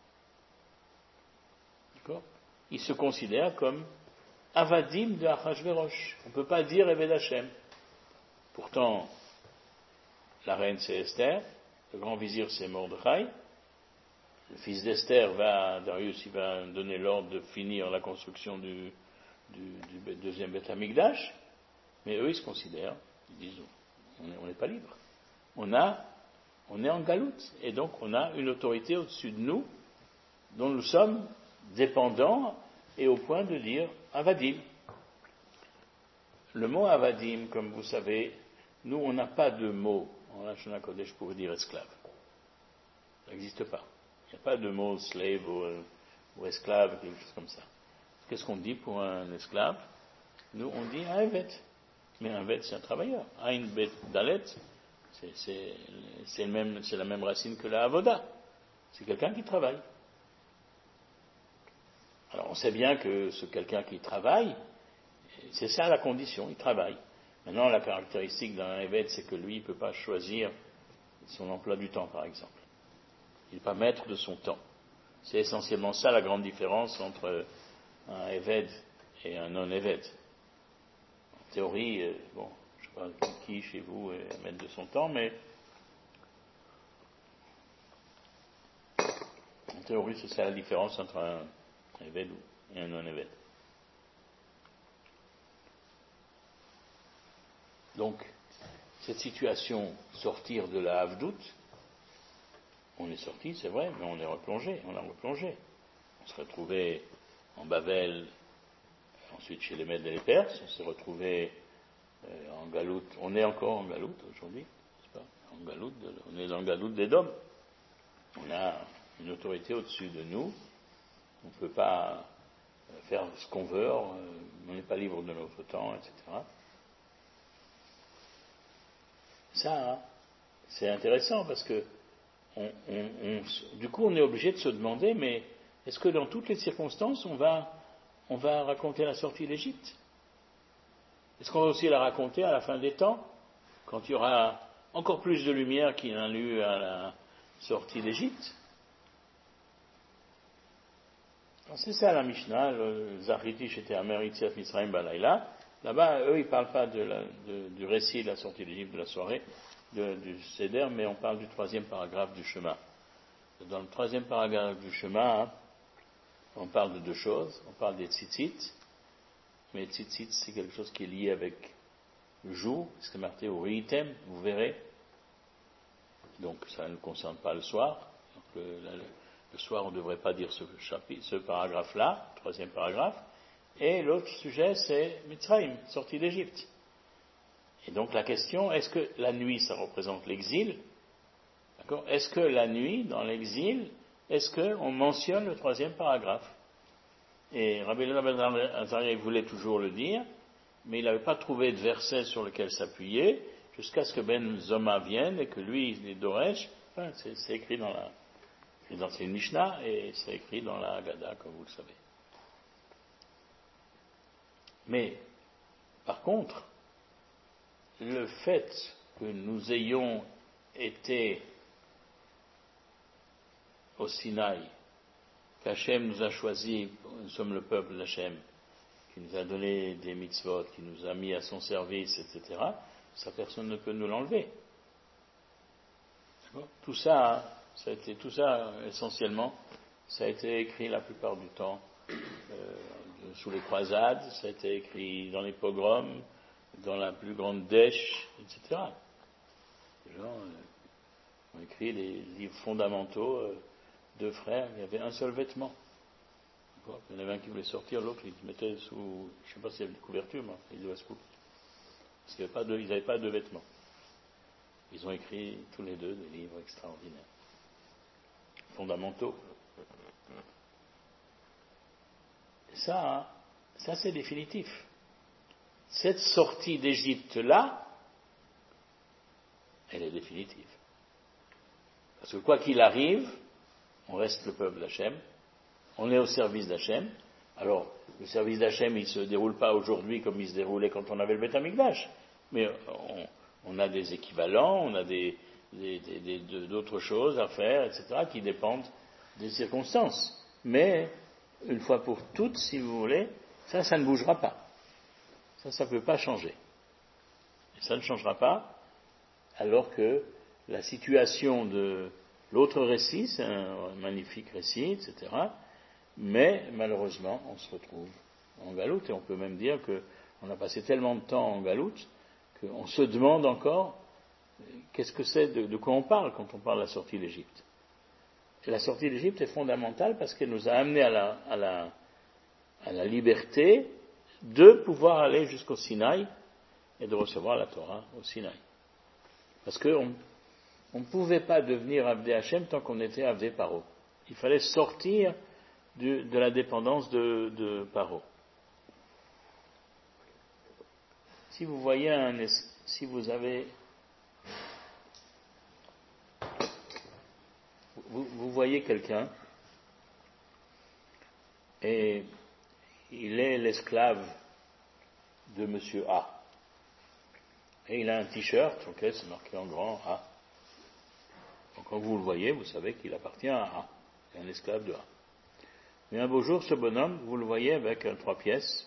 A: D'accord? Ils se considèrent comme Avadim d'Achashverosh. On ne peut pas dire Eved Hachem. Pourtant, la reine c'est Esther, le grand vizir c'est Mordechai, le fils d'Esther va, Darius, il va donner l'ordre de finir la construction du, du, du deuxième Beth Amikdash, mais eux ils se considèrent, ils disent, on n'est pas libre. On a, on est en galoute, et donc on a une autorité au-dessus de nous, dont nous sommes dépendants, et au point de dire Avadim. Le mot Avadim, comme vous savez, nous on n'a pas de mot en Lashon HaKodesh pour dire esclave. Ça n'existe pas. Il n'y a pas de mot slave ou, ou esclave, quelque chose comme ça. Qu'est-ce qu'on dit pour un esclave? Nous, on dit un evet. Mais un evet, c'est un travailleur. Ein bet dalet, c'est, c'est, c'est, le même, c'est la même racine que la avoda. C'est quelqu'un qui travaille. Alors, on sait bien que ce quelqu'un qui travaille, c'est ça la condition, il travaille. Maintenant, la caractéristique d'un evet, c'est que lui, il ne peut pas choisir son emploi du temps, par exemple. Il n'est pas maître de son temps. C'est essentiellement ça la grande différence entre un éved et un non-éved. En théorie, euh, bon, je ne sais pas qui chez vous est maître de son temps, mais en théorie, c'est ça la différence entre un éved et un non-éved. Donc, cette situation, sortir de la Havdout, on est sorti, c'est vrai, mais on est replongé, on a replongé. On s'est retrouvé en Babel, ensuite chez les Mèdes et les Perses, on s'est retrouvé euh, en galoute, on est encore en galoute aujourd'hui, n'est-ce pas? En galoute, on est dans le galoute des Dômes. On a une autorité au-dessus de nous, on ne peut pas faire ce qu'on veut, on n'est pas libre de notre temps, et cetera. Ça, c'est intéressant parce que on, on, on, du coup, on est obligé de se demander, mais est-ce que dans toutes les circonstances, on va, on va raconter la sortie d'Égypte? Est-ce qu'on va aussi la raconter à la fin des temps, quand il y aura encore plus de lumière qu'il y en a eu à la, sortis d'Égypte. C'est ça la Mishnah, Zachiti Shete Amer Yitziat Mitzrayim Balayla. Là-bas, eux, ils ne parlent pas de la, de, du récit de la sortie d'Égypte de la soirée, de, du Seder, mais on parle du troisième paragraphe du chemin. Dans le troisième paragraphe du chemin, on parle de deux choses. On parle des tzitzit, mais les tzitzit, c'est quelque chose qui est lié avec le jour, c'est marqué au ritem, vous verrez. Donc ça ne concerne pas le soir. Donc, le, la, le soir, on ne devrait pas dire ce, chapitre, ce paragraphe-là, troisième paragraphe. Et l'autre sujet, c'est Mitzrayim, sortie d'Égypte. Et donc la question, est-ce que la nuit, ça représente l'exil? D'accord? Est-ce que la nuit, dans l'exil, est-ce qu'on mentionne le troisième paragraphe? Et Rabbi Elazar ben Azaria voulait toujours le dire, mais il n'avait pas trouvé de verset sur lequel s'appuyer, jusqu'à ce que Ben Zoma vienne et que lui, il est Doresh. Enfin, c'est, c'est écrit dans la, c'est une Mishnah et c'est écrit dans la Haggadah, comme vous le savez. Mais, par contre, le fait que nous ayons été au Sinaï, qu'Hachem nous a choisis, nous sommes le peuple d'Hachem, qui nous a donné des mitzvot, qui nous a mis à son service, et cetera, ça personne ne peut nous l'enlever. Tout ça, ça a été, tout ça, essentiellement, ça a été écrit la plupart du temps euh, sous les croisades, ça a été écrit dans les pogroms, dans la plus grande dèche, et cetera. Les gens euh, ont écrit les livres fondamentaux, euh, deux frères, il y avait un seul vêtement. Il y en avait un qui voulait sortir, l'autre il mettait sous, je ne sais pas s'il y avait des couvertures, mais il devait se couper. Parce qu'ils n'avaient pas de vêtements. Ils ont écrit tous les deux des livres extraordinaires, fondamentaux. Et ça, ça c'est définitif. Cette sortie d'Égypte-là, elle est définitive. Parce que quoi qu'il arrive, on reste le peuple d'Hachem, on est au service d'Hachem. Alors, le service d'Hachem, il ne se déroule pas aujourd'hui comme il se déroulait quand on avait le Beth Amikdash, mais on, on a des équivalents, on a des, des, des, des, d'autres choses à faire, et cetera, qui dépendent des circonstances. Mais, une fois pour toutes, si vous voulez, ça, ça ne bougera pas. Ça, ça ne peut pas changer. Et ça ne changera pas, alors que la situation de l'autre récit, c'est un magnifique récit, et cetera, mais malheureusement, on se retrouve en galoute, et on peut même dire qu'on a passé tellement de temps en galoute qu'on se demande encore qu'est-ce que c'est, de, de quoi on parle quand on parle de la sortie d'Égypte. Et la sortie d'Égypte est fondamentale parce qu'elle nous a amenés à la, à la, à la liberté de pouvoir aller jusqu'au Sinaï et de recevoir la Torah au Sinaï. Parce qu'on on ne pouvait pas devenir Avdé Hachem tant qu'on était Avdé Paro. Il fallait sortir de, de la dépendance de, de Paro. Si vous voyez un, si vous avez, vous, vous voyez quelqu'un et il est l'esclave de Monsieur A. Et il a un t-shirt, ok, c'est marqué en grand A. Donc quand vous le voyez, vous savez qu'il appartient à A. C'est un esclave de A. Mais un beau jour, ce bonhomme, vous le voyez avec un trois pièces,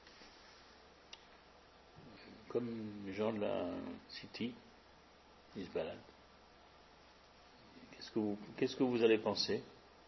A: comme les gens de la City, ils se baladent. Qu'est-ce que vous, qu'est-ce que vous allez penser?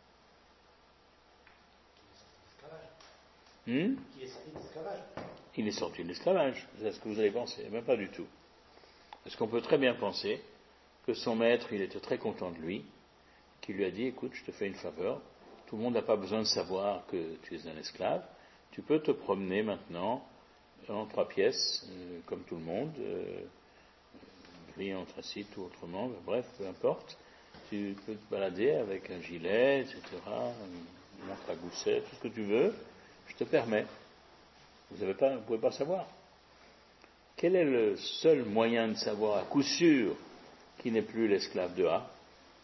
A: Hmm? Il est sorti de l'esclavage. Il est sorti de l'esclavage. C'est ce que vous allez penser? Même pas du tout. Parce qu'on peut très bien penser que son maître, il était très content de lui, qui lui a dit, écoute, je te fais une faveur, tout le monde n'a pas besoin de savoir que tu es un esclave, tu peux te promener maintenant en trois pièces, euh, comme tout le monde, euh, gris, anthracite ou autrement, bref, peu importe, tu peux te balader avec un gilet, et cetera, une montre à gousset, tout ce que tu veux, je te permets. Vous ne pouvez pas savoir. Quel est le seul moyen de savoir à coup sûr qui n'est plus l'esclave de A?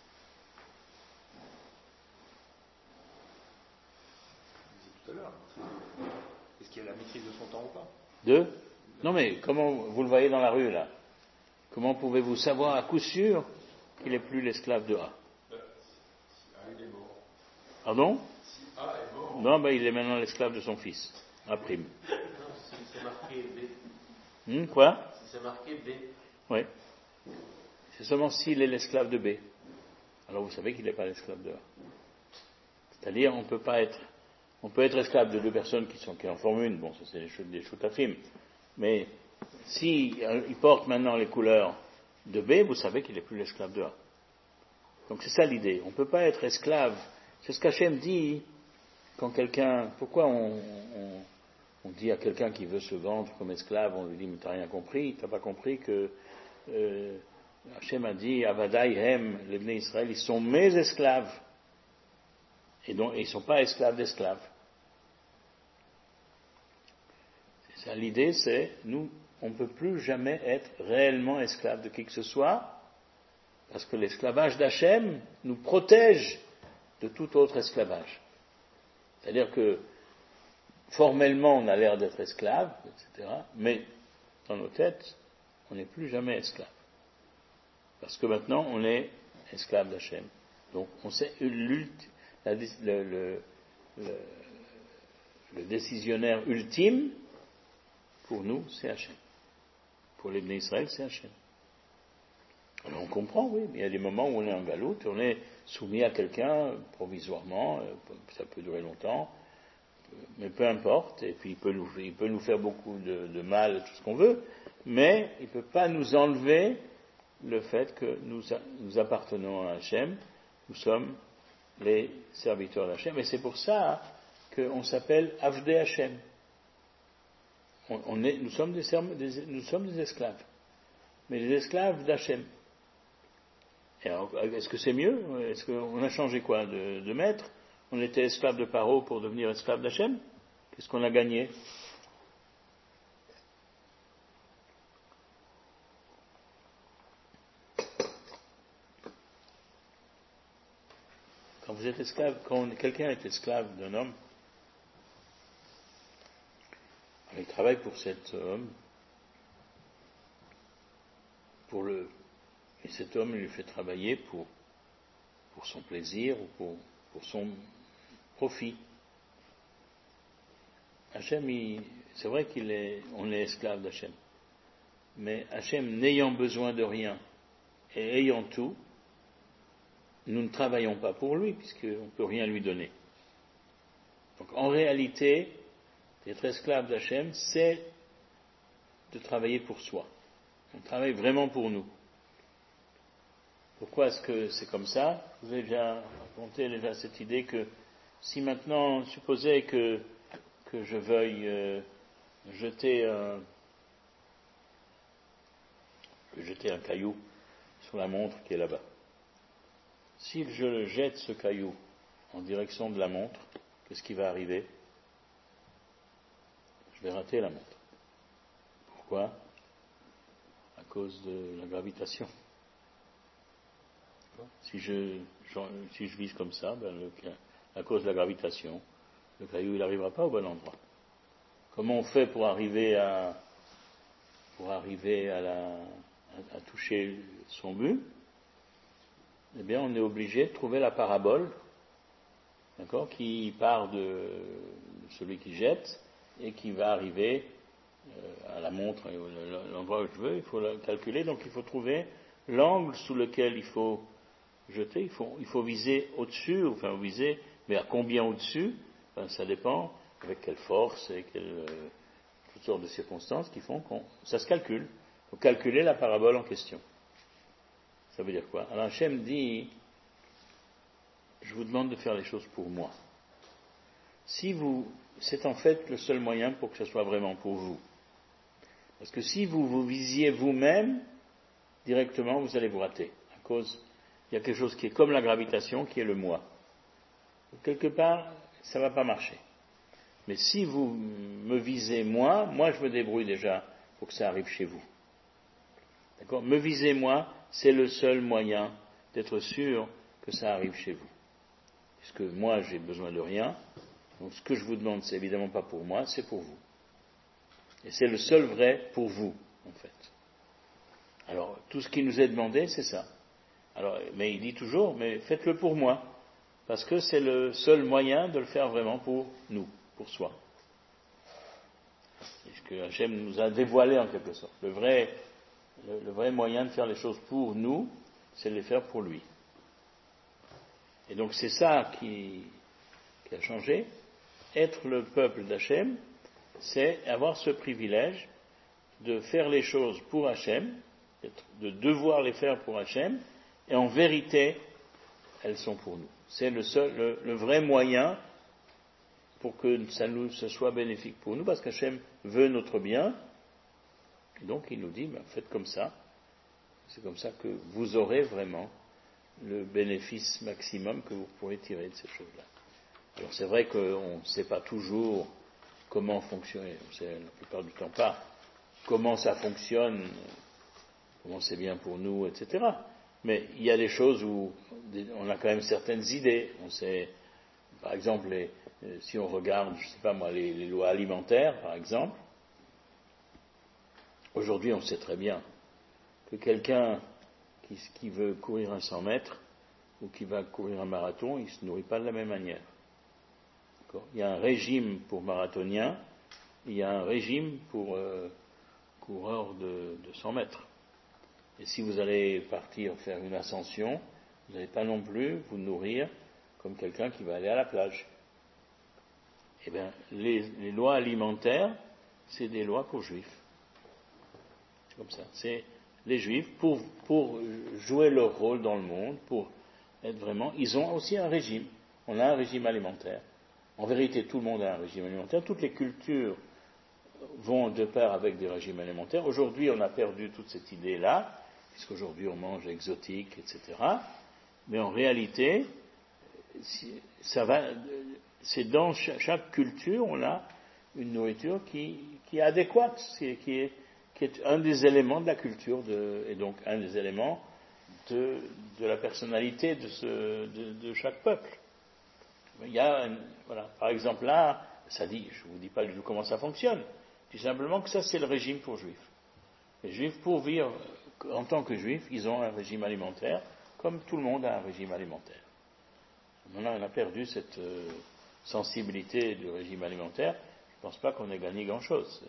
B: Tout à l'heure. Est-ce qu'il y a la maîtrise de son temps ou pas?
A: De Non mais comment vous le voyez dans la rue là? Comment pouvez-vous savoir à coup sûr qu'il n'est plus l'esclave de A?
B: Euh,
A: Pardon?
B: Si A est mort.
A: Non, ben il est maintenant l'esclave de son fils. A prime.
C: Non, si c'est marqué B.
A: Hmm, quoi?
C: Si c'est marqué B.
A: Oui. C'est seulement s'il est l'esclave de B. Alors vous savez qu'il n'est pas l'esclave de A. C'est-à-dire, on peut pas être, on peut être esclave de deux personnes qui sont qui en forment une. Bon, ça c'est des, des choutafim. Mais si euh, il porte maintenant les couleurs de B, vous savez qu'il n'est plus l'esclave de A. Donc c'est ça l'idée. On ne peut pas être esclave. C'est ce qu'Hachem dit quand quelqu'un. Pourquoi on, on, on dit à quelqu'un qui veut se vendre comme esclave, on lui dit mais t'as rien compris, t'as pas compris que euh, Hachem a dit Avadai Hem, les Bnei Israël, ils sont mes esclaves. Et donc ils ne sont pas esclaves d'esclaves. C'est ça l'idée, c'est nous, on ne peut plus jamais être réellement esclaves de qui que ce soit. Parce que l'esclavage d'Hachem nous protège de tout autre esclavage. C'est-à-dire que formellement on a l'air d'être esclave, et cetera, mais dans nos têtes, on n'est plus jamais esclave. Parce que maintenant on est esclave d'Hachem. Donc on sait la, le, le, le, le décisionnaire ultime, pour nous, c'est Hachem. Pour les Bnei Israël, c'est Hachem. Alors on comprend, oui, mais il y a des moments où on est en galoute, on est soumis à quelqu'un provisoirement, ça peut durer longtemps, mais peu importe, et puis il peut nous, il peut nous faire beaucoup de, de mal, tout ce qu'on veut, mais il ne peut pas nous enlever le fait que nous, nous appartenons à Hachem, nous sommes les serviteurs d'Hachem, et c'est pour ça qu'on s'appelle Avdei Hachem. On, on est, nous, sommes des, des, nous sommes des esclaves, mais des esclaves d'Hachem. Et alors, est-ce que c'est mieux? Est-ce qu'on a changé quoi de, de maître? On était esclave de Paro pour devenir esclave d'Hachem? Qu'est-ce qu'on a gagné? Quand vous êtes esclave, quand quelqu'un est esclave d'un homme, il travaille pour cet homme, pour le Et cet homme lui fait travailler pour, pour son plaisir ou pour, pour son profit. Hachem, il, c'est vrai qu'il est, on est esclave d'Hachem. Mais Hachem, n'ayant besoin de rien et ayant tout, nous ne travaillons pas pour lui, puisqu'on ne peut rien lui donner. Donc en réalité, d'être esclave d'Hachem, c'est de travailler pour soi. On travaille vraiment pour nous. Pourquoi est-ce que c'est comme ça? Vous avez déjà raconté déjà cette idée que si maintenant, supposez que, que je veuille euh, jeter, un, jeter un caillou sur la montre qui est là-bas. Si je jette ce caillou en direction de la montre, qu'est-ce qui va arriver? Je vais rater la montre. Pourquoi? À cause de la gravitation. Si je, si je vise comme ça, ben le, à cause de la gravitation, le caillou il n'arrivera pas au bon endroit. Comment on fait pour arriver à, pour arriver à, la, à, à toucher son but? Eh bien, on est obligé de trouver la parabole, d'accord, qui part de celui qui jette et qui va arriver à la montre, l'endroit où je veux. Il faut le calculer, donc il faut trouver l'angle sous lequel il faut jeter, il faut, il faut viser au-dessus, enfin viser, mais à combien au-dessus, enfin, ça dépend, avec quelle force et quelle, euh, toutes sortes de circonstances qui font qu'on, ça se calcule. Il faut calculer la parabole en question. Ça veut dire quoi? Alors Hachem dit, je vous demande de faire les choses pour moi. Si vous, c'est en fait le seul moyen pour que ce soit vraiment pour vous. Parce que si vous vous visiez vous-même, directement vous allez vous rater, à cause il y a quelque chose qui est comme la gravitation, qui est le moi. Quelque part, ça ne va pas marcher. Mais si vous me visez moi, moi je me débrouille déjà pour que ça arrive chez vous. D'accord? Me viser moi, c'est le seul moyen d'être sûr que ça arrive chez vous. Puisque moi, j'ai besoin de rien. Donc ce que je vous demande, c'est évidemment pas pour moi, c'est pour vous. Et c'est le seul vrai pour vous, en fait. Alors, tout ce qui nous est demandé, c'est ça. Alors, mais il dit toujours, mais faites-le pour moi. parce que c'est le seul moyen de le faire vraiment pour nous, pour soi. C'est ce que Hachem nous a dévoilé en quelque sorte. Le vrai, le, le vrai moyen de faire les choses pour nous, c'est de les faire pour lui. Et donc c'est ça qui, qui a changé. Être le peuple d'Hachem, c'est avoir ce privilège de faire les choses pour Hachem, de devoir les faire pour Hachem, et en vérité, elles sont pour nous. C'est le, seul, le, le vrai moyen pour que ça, nous, ça soit bénéfique pour nous, parce qu'Hachem veut notre bien, et donc il nous dit, ben, faites comme ça, c'est comme ça que vous aurez vraiment le bénéfice maximum que vous pourrez tirer de ces choses-là. Alors c'est vrai qu'on ne sait pas toujours comment fonctionner, on sait la plupart du temps pas comment ça fonctionne, comment c'est bien pour nous, et cetera. Mais il y a des choses où on a quand même certaines idées. On sait, par exemple, les, si on regarde, je ne sais pas moi, les, les lois alimentaires, par exemple, aujourd'hui on sait très bien que quelqu'un qui, qui veut courir un cent mètres ou qui va courir un marathon, il ne se nourrit pas de la même manière. D'accord ? Il y a un régime pour marathoniens, il y a un régime pour euh, coureurs de, de cent mètres. Et si vous allez partir faire une ascension, vous n'allez pas non plus vous nourrir comme quelqu'un qui va aller à la plage. Eh bien, les, les lois alimentaires, c'est des lois pour juifs. C'est comme ça. C'est les juifs, pour, pour jouer leur rôle dans le monde, pour être vraiment, ils ont aussi un régime. On a un régime alimentaire. En vérité, tout le monde a un régime alimentaire. Toutes les cultures vont de pair avec des régimes alimentaires. Aujourd'hui, on a perdu toute cette idée-là, puisqu'aujourd'hui on mange exotique, et cetera. Mais en réalité, ça va, c'est dans chaque culture, on a une nourriture qui, qui est adéquate, qui est, qui est un des éléments de la culture, de, et donc un des éléments de, de la personnalité de, ce, de, de chaque peuple. Il y a, voilà, par exemple là, ça dit, je ne vous dis pas du tout comment ça fonctionne, tout simplement que ça c'est le régime pour juifs. Les juifs, pour vivre en tant que juifs, ils ont un régime alimentaire, comme tout le monde a un régime alimentaire. Maintenant, on a perdu cette euh, sensibilité du régime alimentaire. Je ne pense pas qu'on ait gagné grand-chose.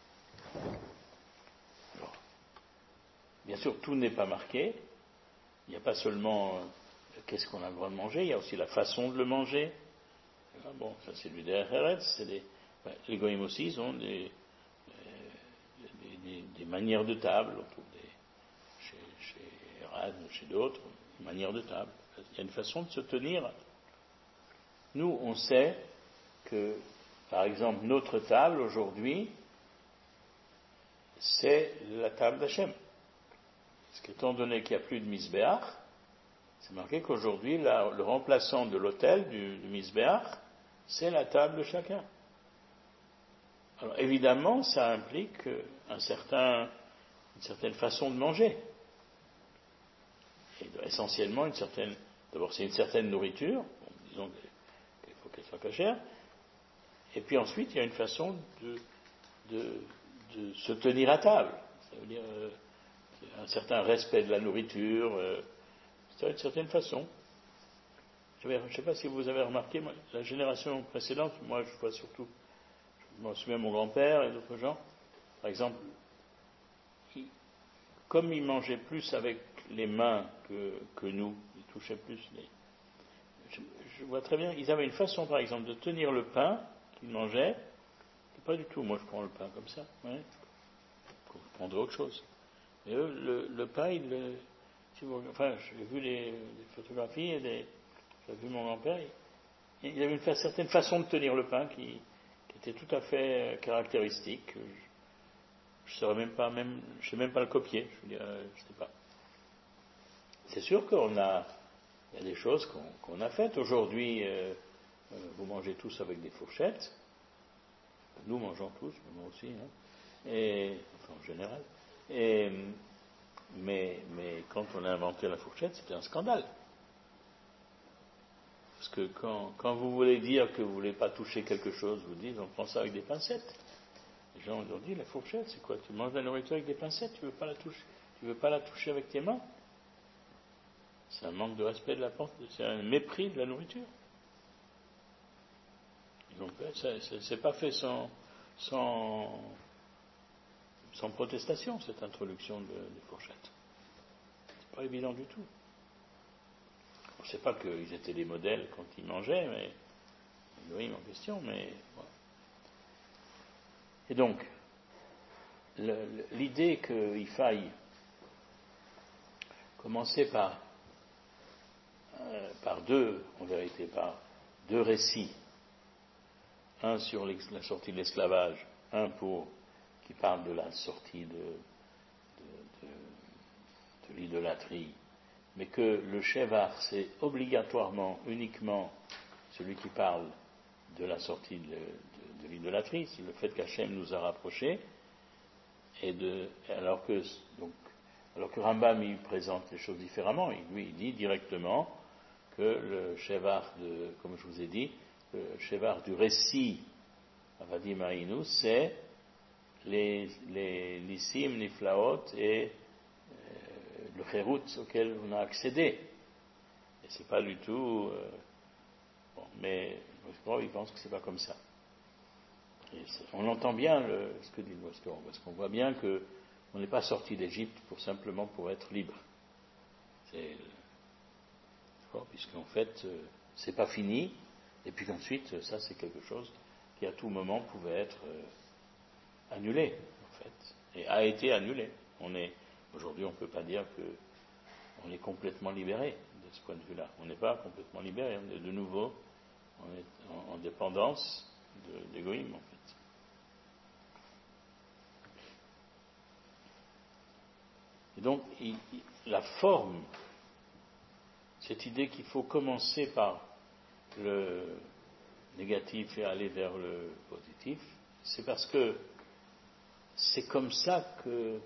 A: Alors, bien sûr, tout n'est pas marqué. Il n'y a pas seulement euh, qu'est-ce qu'on a le droit de manger, il y a aussi la façon de le manger. Ah bon, ça c'est du derrière Eretz, c'est des, ben, les goïms aussi, ils ont des, des, des, des manières de table, on trouve des, chez, chez Erad, chez d'autres, des manières de table. Il y a une façon de se tenir. Nous, on sait que, par exemple, notre table aujourd'hui, c'est la table d'Hachem. Parce qu'étant donné qu'il n'y a plus de Misbéach, c'est marqué qu'aujourd'hui, la, le remplaçant de l'autel du, du Misbéach, c'est la table de chacun. Alors évidemment, ça implique un certain, une certaine façon de manger. Et essentiellement, une certaine, d'abord c'est une certaine nourriture, bon, disons qu'il faut qu'elle soit cachère, et puis ensuite il y a une façon de, de, de se tenir à table. Ça veut dire euh, un certain respect de la nourriture, euh, c'est une certaine façon. Je ne sais pas si vous avez remarqué, moi, la génération précédente, moi je vois surtout, je me souviens de mon grand-père et d'autres gens, par exemple, ils, comme ils mangeaient plus avec les mains que, que nous, ils touchaient plus les... Je, je vois très bien, ils avaient une façon par exemple de tenir le pain qu'ils mangeaient, pas du tout, moi je prends le pain comme ça, ouais. Vous prendrez autre chose. Et eux, le, le pain, ils le... Si vous, enfin, j'ai vu les, les photographies et les... J'ai vu mon grand-père, il, il avait une fa- certaine façon de tenir le pain qui, qui était tout à fait caractéristique. Je ne saurais même pas, même, je sais même pas le copier. Je veux dire, je sais pas. C'est sûr qu'on a, il y a des choses qu'on, qu'on a faites. Aujourd'hui, euh, vous mangez tous avec des fourchettes. Nous mangeons tous, moi aussi, hein. Et, enfin, en général. Et, mais, mais quand on a inventé la fourchette, c'était un scandale. Parce que quand, quand vous voulez dire que vous ne voulez pas toucher quelque chose, vous dites on prend ça avec des pincettes. Les gens ont dit la fourchette, c'est quoi? Tu manges la nourriture avec des pincettes, tu ne veux pas la toucher, tu veux pas la toucher avec tes mains? C'est un manque de respect de la pensée, c'est un mépris de la nourriture. Donc, c'est pas fait sans, sans, sans protestation, cette introduction de, des fourchettes. C'est pas évident du tout. Je ne sais pas qu'ils étaient des modèles quand ils mangeaient, mais oui, en question, mais voilà. Et donc, le, l'idée qu'il faille commencer par, euh, par deux, en vérité, par deux récits, un sur la sortie de l'esclavage, un pour qui parle de la sortie de, de, de, de l'idolâtrie, mais que le Shevar, c'est obligatoirement, uniquement celui qui parle de la sortie de, de, de l'idolâtrie, c'est le fait qu'Hachem nous a rapprochés, et de, alors que donc, alors que Rambam il présente les choses différemment, il, lui il dit directement que le Shevar de, comme je vous ai dit, le Shevar du récit Avadim Hainu, c'est les, les Nissim, Niflaot et euh, le Kherut auquel on a accédé. Et c'est pas du tout. Euh, bon, mais il pense que c'est pas comme ça. Et on entend bien le, ce que dit le Moskoron, parce qu'on voit bien que on n'est pas sorti d'Égypte pour simplement pour être libre. C'est, puisqu'en fait, euh, c'est pas fini. Et puis ensuite, ça c'est quelque chose qui à tout moment pouvait être euh, annulé, en fait, et a été annulé. On est, aujourd'hui, on ne peut pas dire que on est complètement libéré de ce point de vue-là. On n'est pas complètement libéré, on est de nouveau on est en, en dépendance de, d'égoïsme, en fait. Et donc, il, il, la forme, cette idée qu'il faut commencer par le négatif et aller vers le positif, c'est parce que c'est comme ça que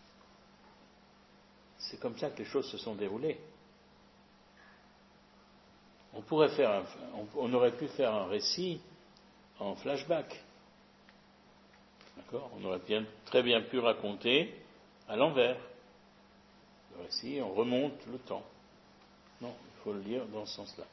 A: c'est comme ça que les choses se sont déroulées. On pourrait faire un, on, on aurait pu faire un récit en flashback. D'accord ? On aurait bien, très bien pu raconter à l'envers. Le récit, on remonte le temps. Non, il faut le lire dans ce sens-là.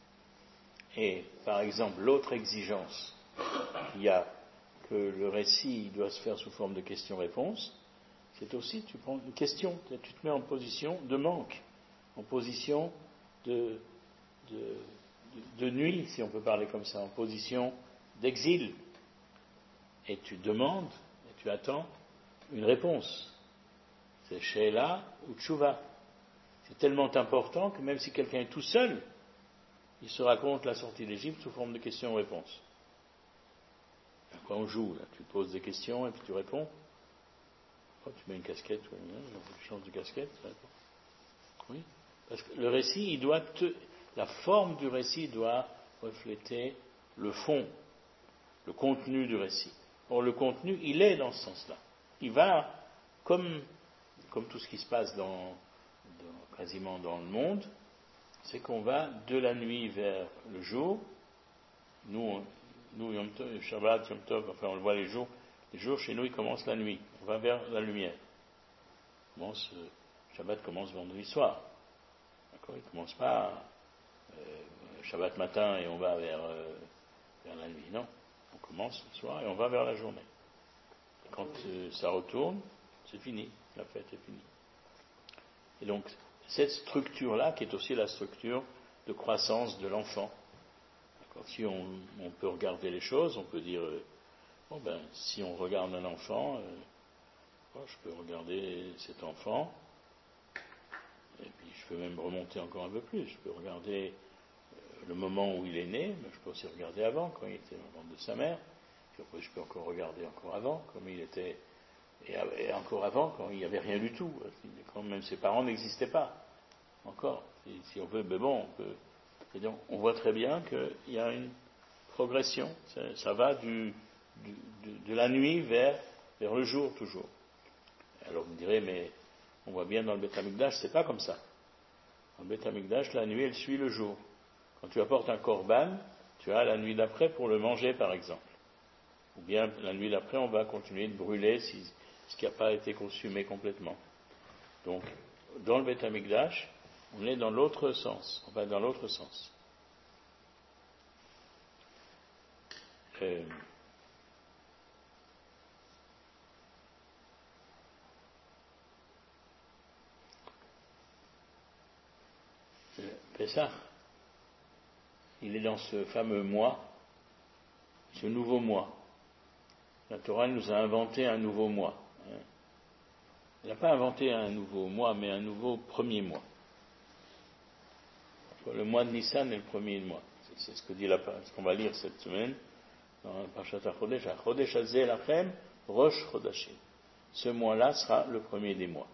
A: Et, par exemple, l'autre exigence qu'il y a, que le récit doit se faire sous forme de question-réponse, c'est aussi, tu prends une question, tu te mets en position de manque, en position de, de, de, de nuit, si on peut parler comme ça, en position d'exil. Et tu demandes, et tu attends une réponse. C'est Sheila ou Tchouva. C'est tellement important que même si quelqu'un est tout seul, il se raconte la sortie d'Égypte sous forme de questions-réponses. À quoi on joue là ? Tu poses des questions et puis tu réponds. Oh, tu mets une casquette, tu changes de casquette, tu réponds. Oui, parce que le récit, il doit te, la forme du récit doit refléter le fond, le contenu du récit. Or, le contenu, il est dans ce sens-là. Il va, comme, comme tout ce qui se passe dans, dans, quasiment dans le monde, c'est qu'on va de la nuit vers le jour. Nous, on, nous Yom Tov, Shabbat, Yom Tov, enfin on le voit les jours, les jours chez nous ils commencent la nuit, on va vers la lumière. Commence, euh, Shabbat commence vendredi soir. D'accord, il ne commence pas euh, Shabbat matin et on va vers, euh, vers la nuit, non. On commence le soir et on va vers la journée. Quand euh, ça retourne, c'est fini, la fête est finie. Et donc, cette structure-là, qui est aussi la structure de croissance de l'enfant. D'accord, si on, on peut regarder les choses, on peut dire, euh, bon ben, si on regarde un enfant, euh, bon, je peux regarder cet enfant, et puis je peux même remonter encore un peu plus. Je peux regarder euh, le moment où il est né, mais je peux aussi regarder avant, quand il était dans le ventre de sa mère. Puis après, je peux encore regarder encore avant, comme il était, et, et encore avant, quand il n'y avait rien du tout, quand même ses parents n'existaient pas. Encore, si, si on veut, mais bon, on peut. Et donc, on voit très bien qu'il y a une progression. Ça, ça va du, du, de, de la nuit vers, vers le jour, toujours. Alors, vous me direz, mais on voit bien dans le Beth Amikdash, c'est pas comme ça. Dans le Beth Amikdash, la nuit, elle suit le jour. Quand tu apportes un korban, tu as la nuit d'après pour le manger, par exemple. Ou bien, la nuit d'après, on va continuer de brûler si, ce qui n'a pas été consumé complètement. Donc, dans le Beth Amikdash, On est dans l'autre sens. On va dans l'autre sens. Euh, Pessah, il est dans ce fameux mois, ce nouveau mois. La Torah nous a inventé un nouveau mois. Elle n'a pas inventé un nouveau mois, mais un nouveau premier mois. Le mois de Nissan est le premier mois. C'est ce que dit la, ce qu'on va lire cette semaine dans Parashat HaChodesh. HaChodesh Hazeh Lachem Rosh Chodashim. Ce mois-là sera le premier des mois.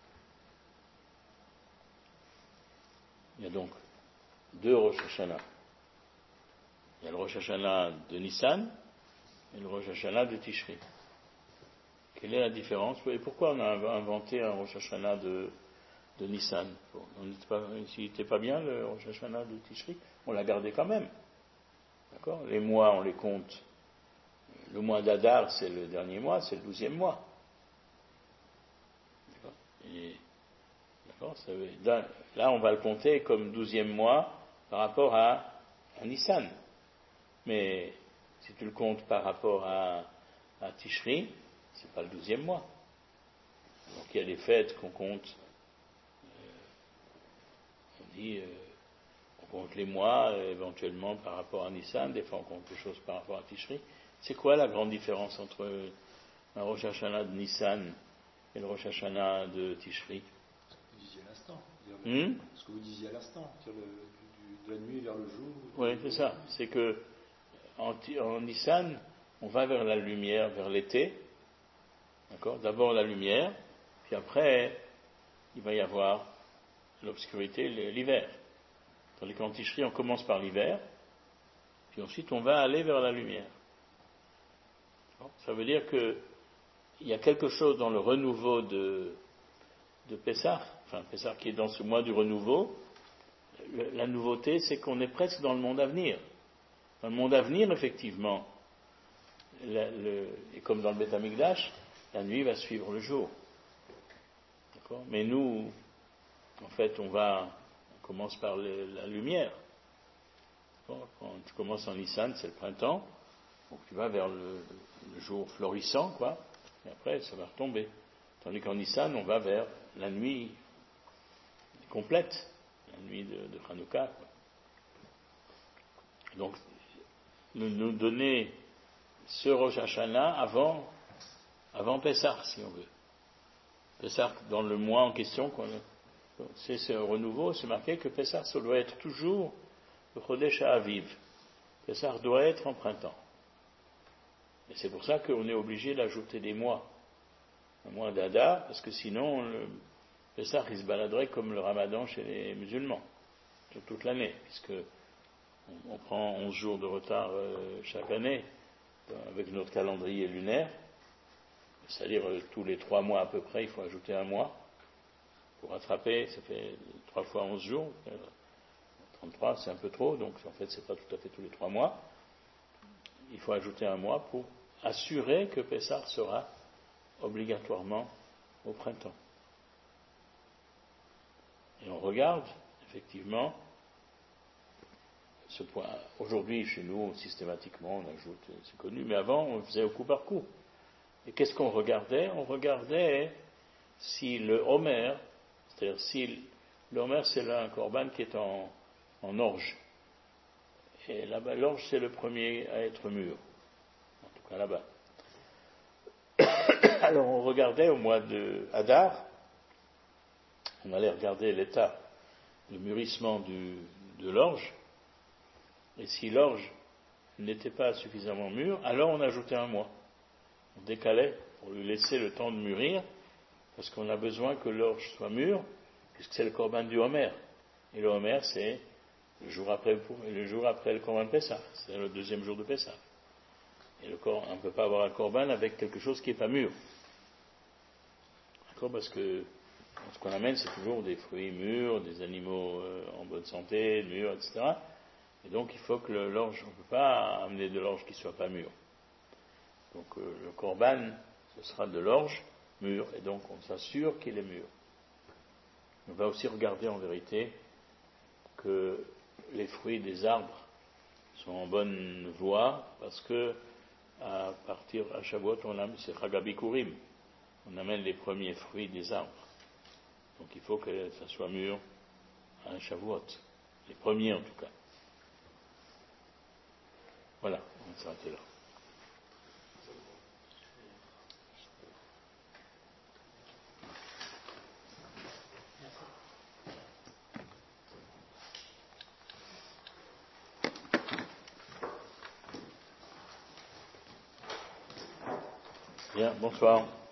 A: Il y a donc deux Rosh Hashanah. Il y a le Rosh Hashanah de Nissan et le Rosh Hashanah de Tishri. Quelle est la différence? Et pourquoi on a inventé un Rosh Hashanah de, de Nissan? S'il n'était pas bien le Rosh Hashanah de Tishri, on l'a gardé quand même. D'accord? Les mois, on les compte. Le mois d'Adar, c'est le dernier mois, c'est le douzième mois. D'accord? Et, d'accord, ça veut, là, là, on va le compter comme douzième mois par rapport à, à Nissan. Mais si tu le comptes par rapport à, à Tishri, c'est pas le douzième mois. Donc il y a des fêtes qu'on compte, euh, on dit, euh, on compte les mois euh, éventuellement par rapport à Nissan, des fois on compte les choses par rapport à Tishri. C'est quoi la grande différence entre un Rosh Hashanah de Nissan et le Rosh Hashanah de Tishri?
B: Ce que vous disiez à l'instant.
A: Hmm?
B: Ce que vous disiez à l'instant, le, du, de la nuit vers le jour.
A: Oui, c'est ça. C'est que en, en Nissan, on va vers la lumière, vers l'été. D'accord? D'abord la lumière, puis après, il va y avoir l'obscurité, l'hiver. Tandis qu'en Tishri, on commence par l'hiver, puis ensuite on va aller vers la lumière. Ça veut dire que il y a quelque chose dans le renouveau de, de Pessah, enfin Pessah qui est dans ce mois du renouveau. Le, la nouveauté, c'est qu'on est presque dans le monde à venir. Dans le monde à venir, effectivement, le, le, et comme dans le Beth Amikdash, la nuit va suivre le jour. D'accord? Mais nous, en fait, on va, on commence par le, la lumière. D'accord? Quand tu commences en Nissan, c'est le printemps, donc tu vas vers le, le jour florissant, quoi, et après ça va retomber. Tandis qu'en Nissan, on va vers la nuit complète, la nuit de, de Hanouka, quoi. Donc, nous, nous donner ce Rosh Hashanah avant, avant Pessah, si on veut. Pessah, dans le mois en question, c'est ce renouveau, c'est marqué que Pessah, ça doit être toujours le Chodesh Aviv. Pessah doit être en printemps. Et c'est pour ça qu'on est obligé d'ajouter des mois. Un mois d'Adar, parce que sinon, le Pessah, il se baladerait comme le Ramadan chez les musulmans, sur toute l'année, puisque on, on prend onze jours de retard euh, chaque année, avec notre calendrier lunaire, c'est-à-dire euh, tous les trois mois à peu près, il faut ajouter un mois, pour rattraper, ça fait trois fois onze jours, trente-trois, c'est un peu trop, donc en fait c'est pas tout à fait tous les trois mois. Il faut ajouter un mois pour assurer que Pessah sera obligatoirement au printemps. Et on regarde, effectivement, ce point. Aujourd'hui, chez nous, systématiquement, on ajoute, c'est connu, mais avant, on le faisait au coup par coup. Et qu'est-ce qu'on regardait? On regardait si le Homer, c'est-à-dire si le Homer, c'est là un corban qui est en, en orge. Et là-bas, l'orge, c'est le premier à être mûr. En tout cas, là-bas. Alors, on regardait au mois de Hadar, on allait regarder l'état de mûrissement du, de l'orge, et si l'orge n'était pas suffisamment mûre, alors on ajoutait un mois. On décalait pour lui laisser le temps de mûrir, parce qu'on a besoin que l'orge soit mûre, puisque c'est le corban du Homer. Et le Homer, c'est le jour après le, jour après le corban de Pessah, c'est le deuxième jour de Pessah. Et le corps, on ne peut pas avoir un corban avec quelque chose qui n'est pas mûr. D'accord? Parce que ce qu'on amène, c'est toujours des fruits mûrs, des animaux euh, en bonne santé, mûrs, et cetera. Et donc, il faut que le, l'orge, on ne peut pas amener de l'orge qui ne soit pas mûr. Donc, euh, le corban, ce sera de l'orge mûr, et donc on s'assure qu'il est mûr. On va aussi regarder en vérité que les fruits des arbres sont en bonne voie, parce que à partir à Shavuot, on a, c'est Chagabikurim, on amène les premiers fruits des arbres. Donc il faut que ça soit mûr à Shavuot, les premiers en tout cas. Voilà, on va s'arrêter là. Bien, bonsoir.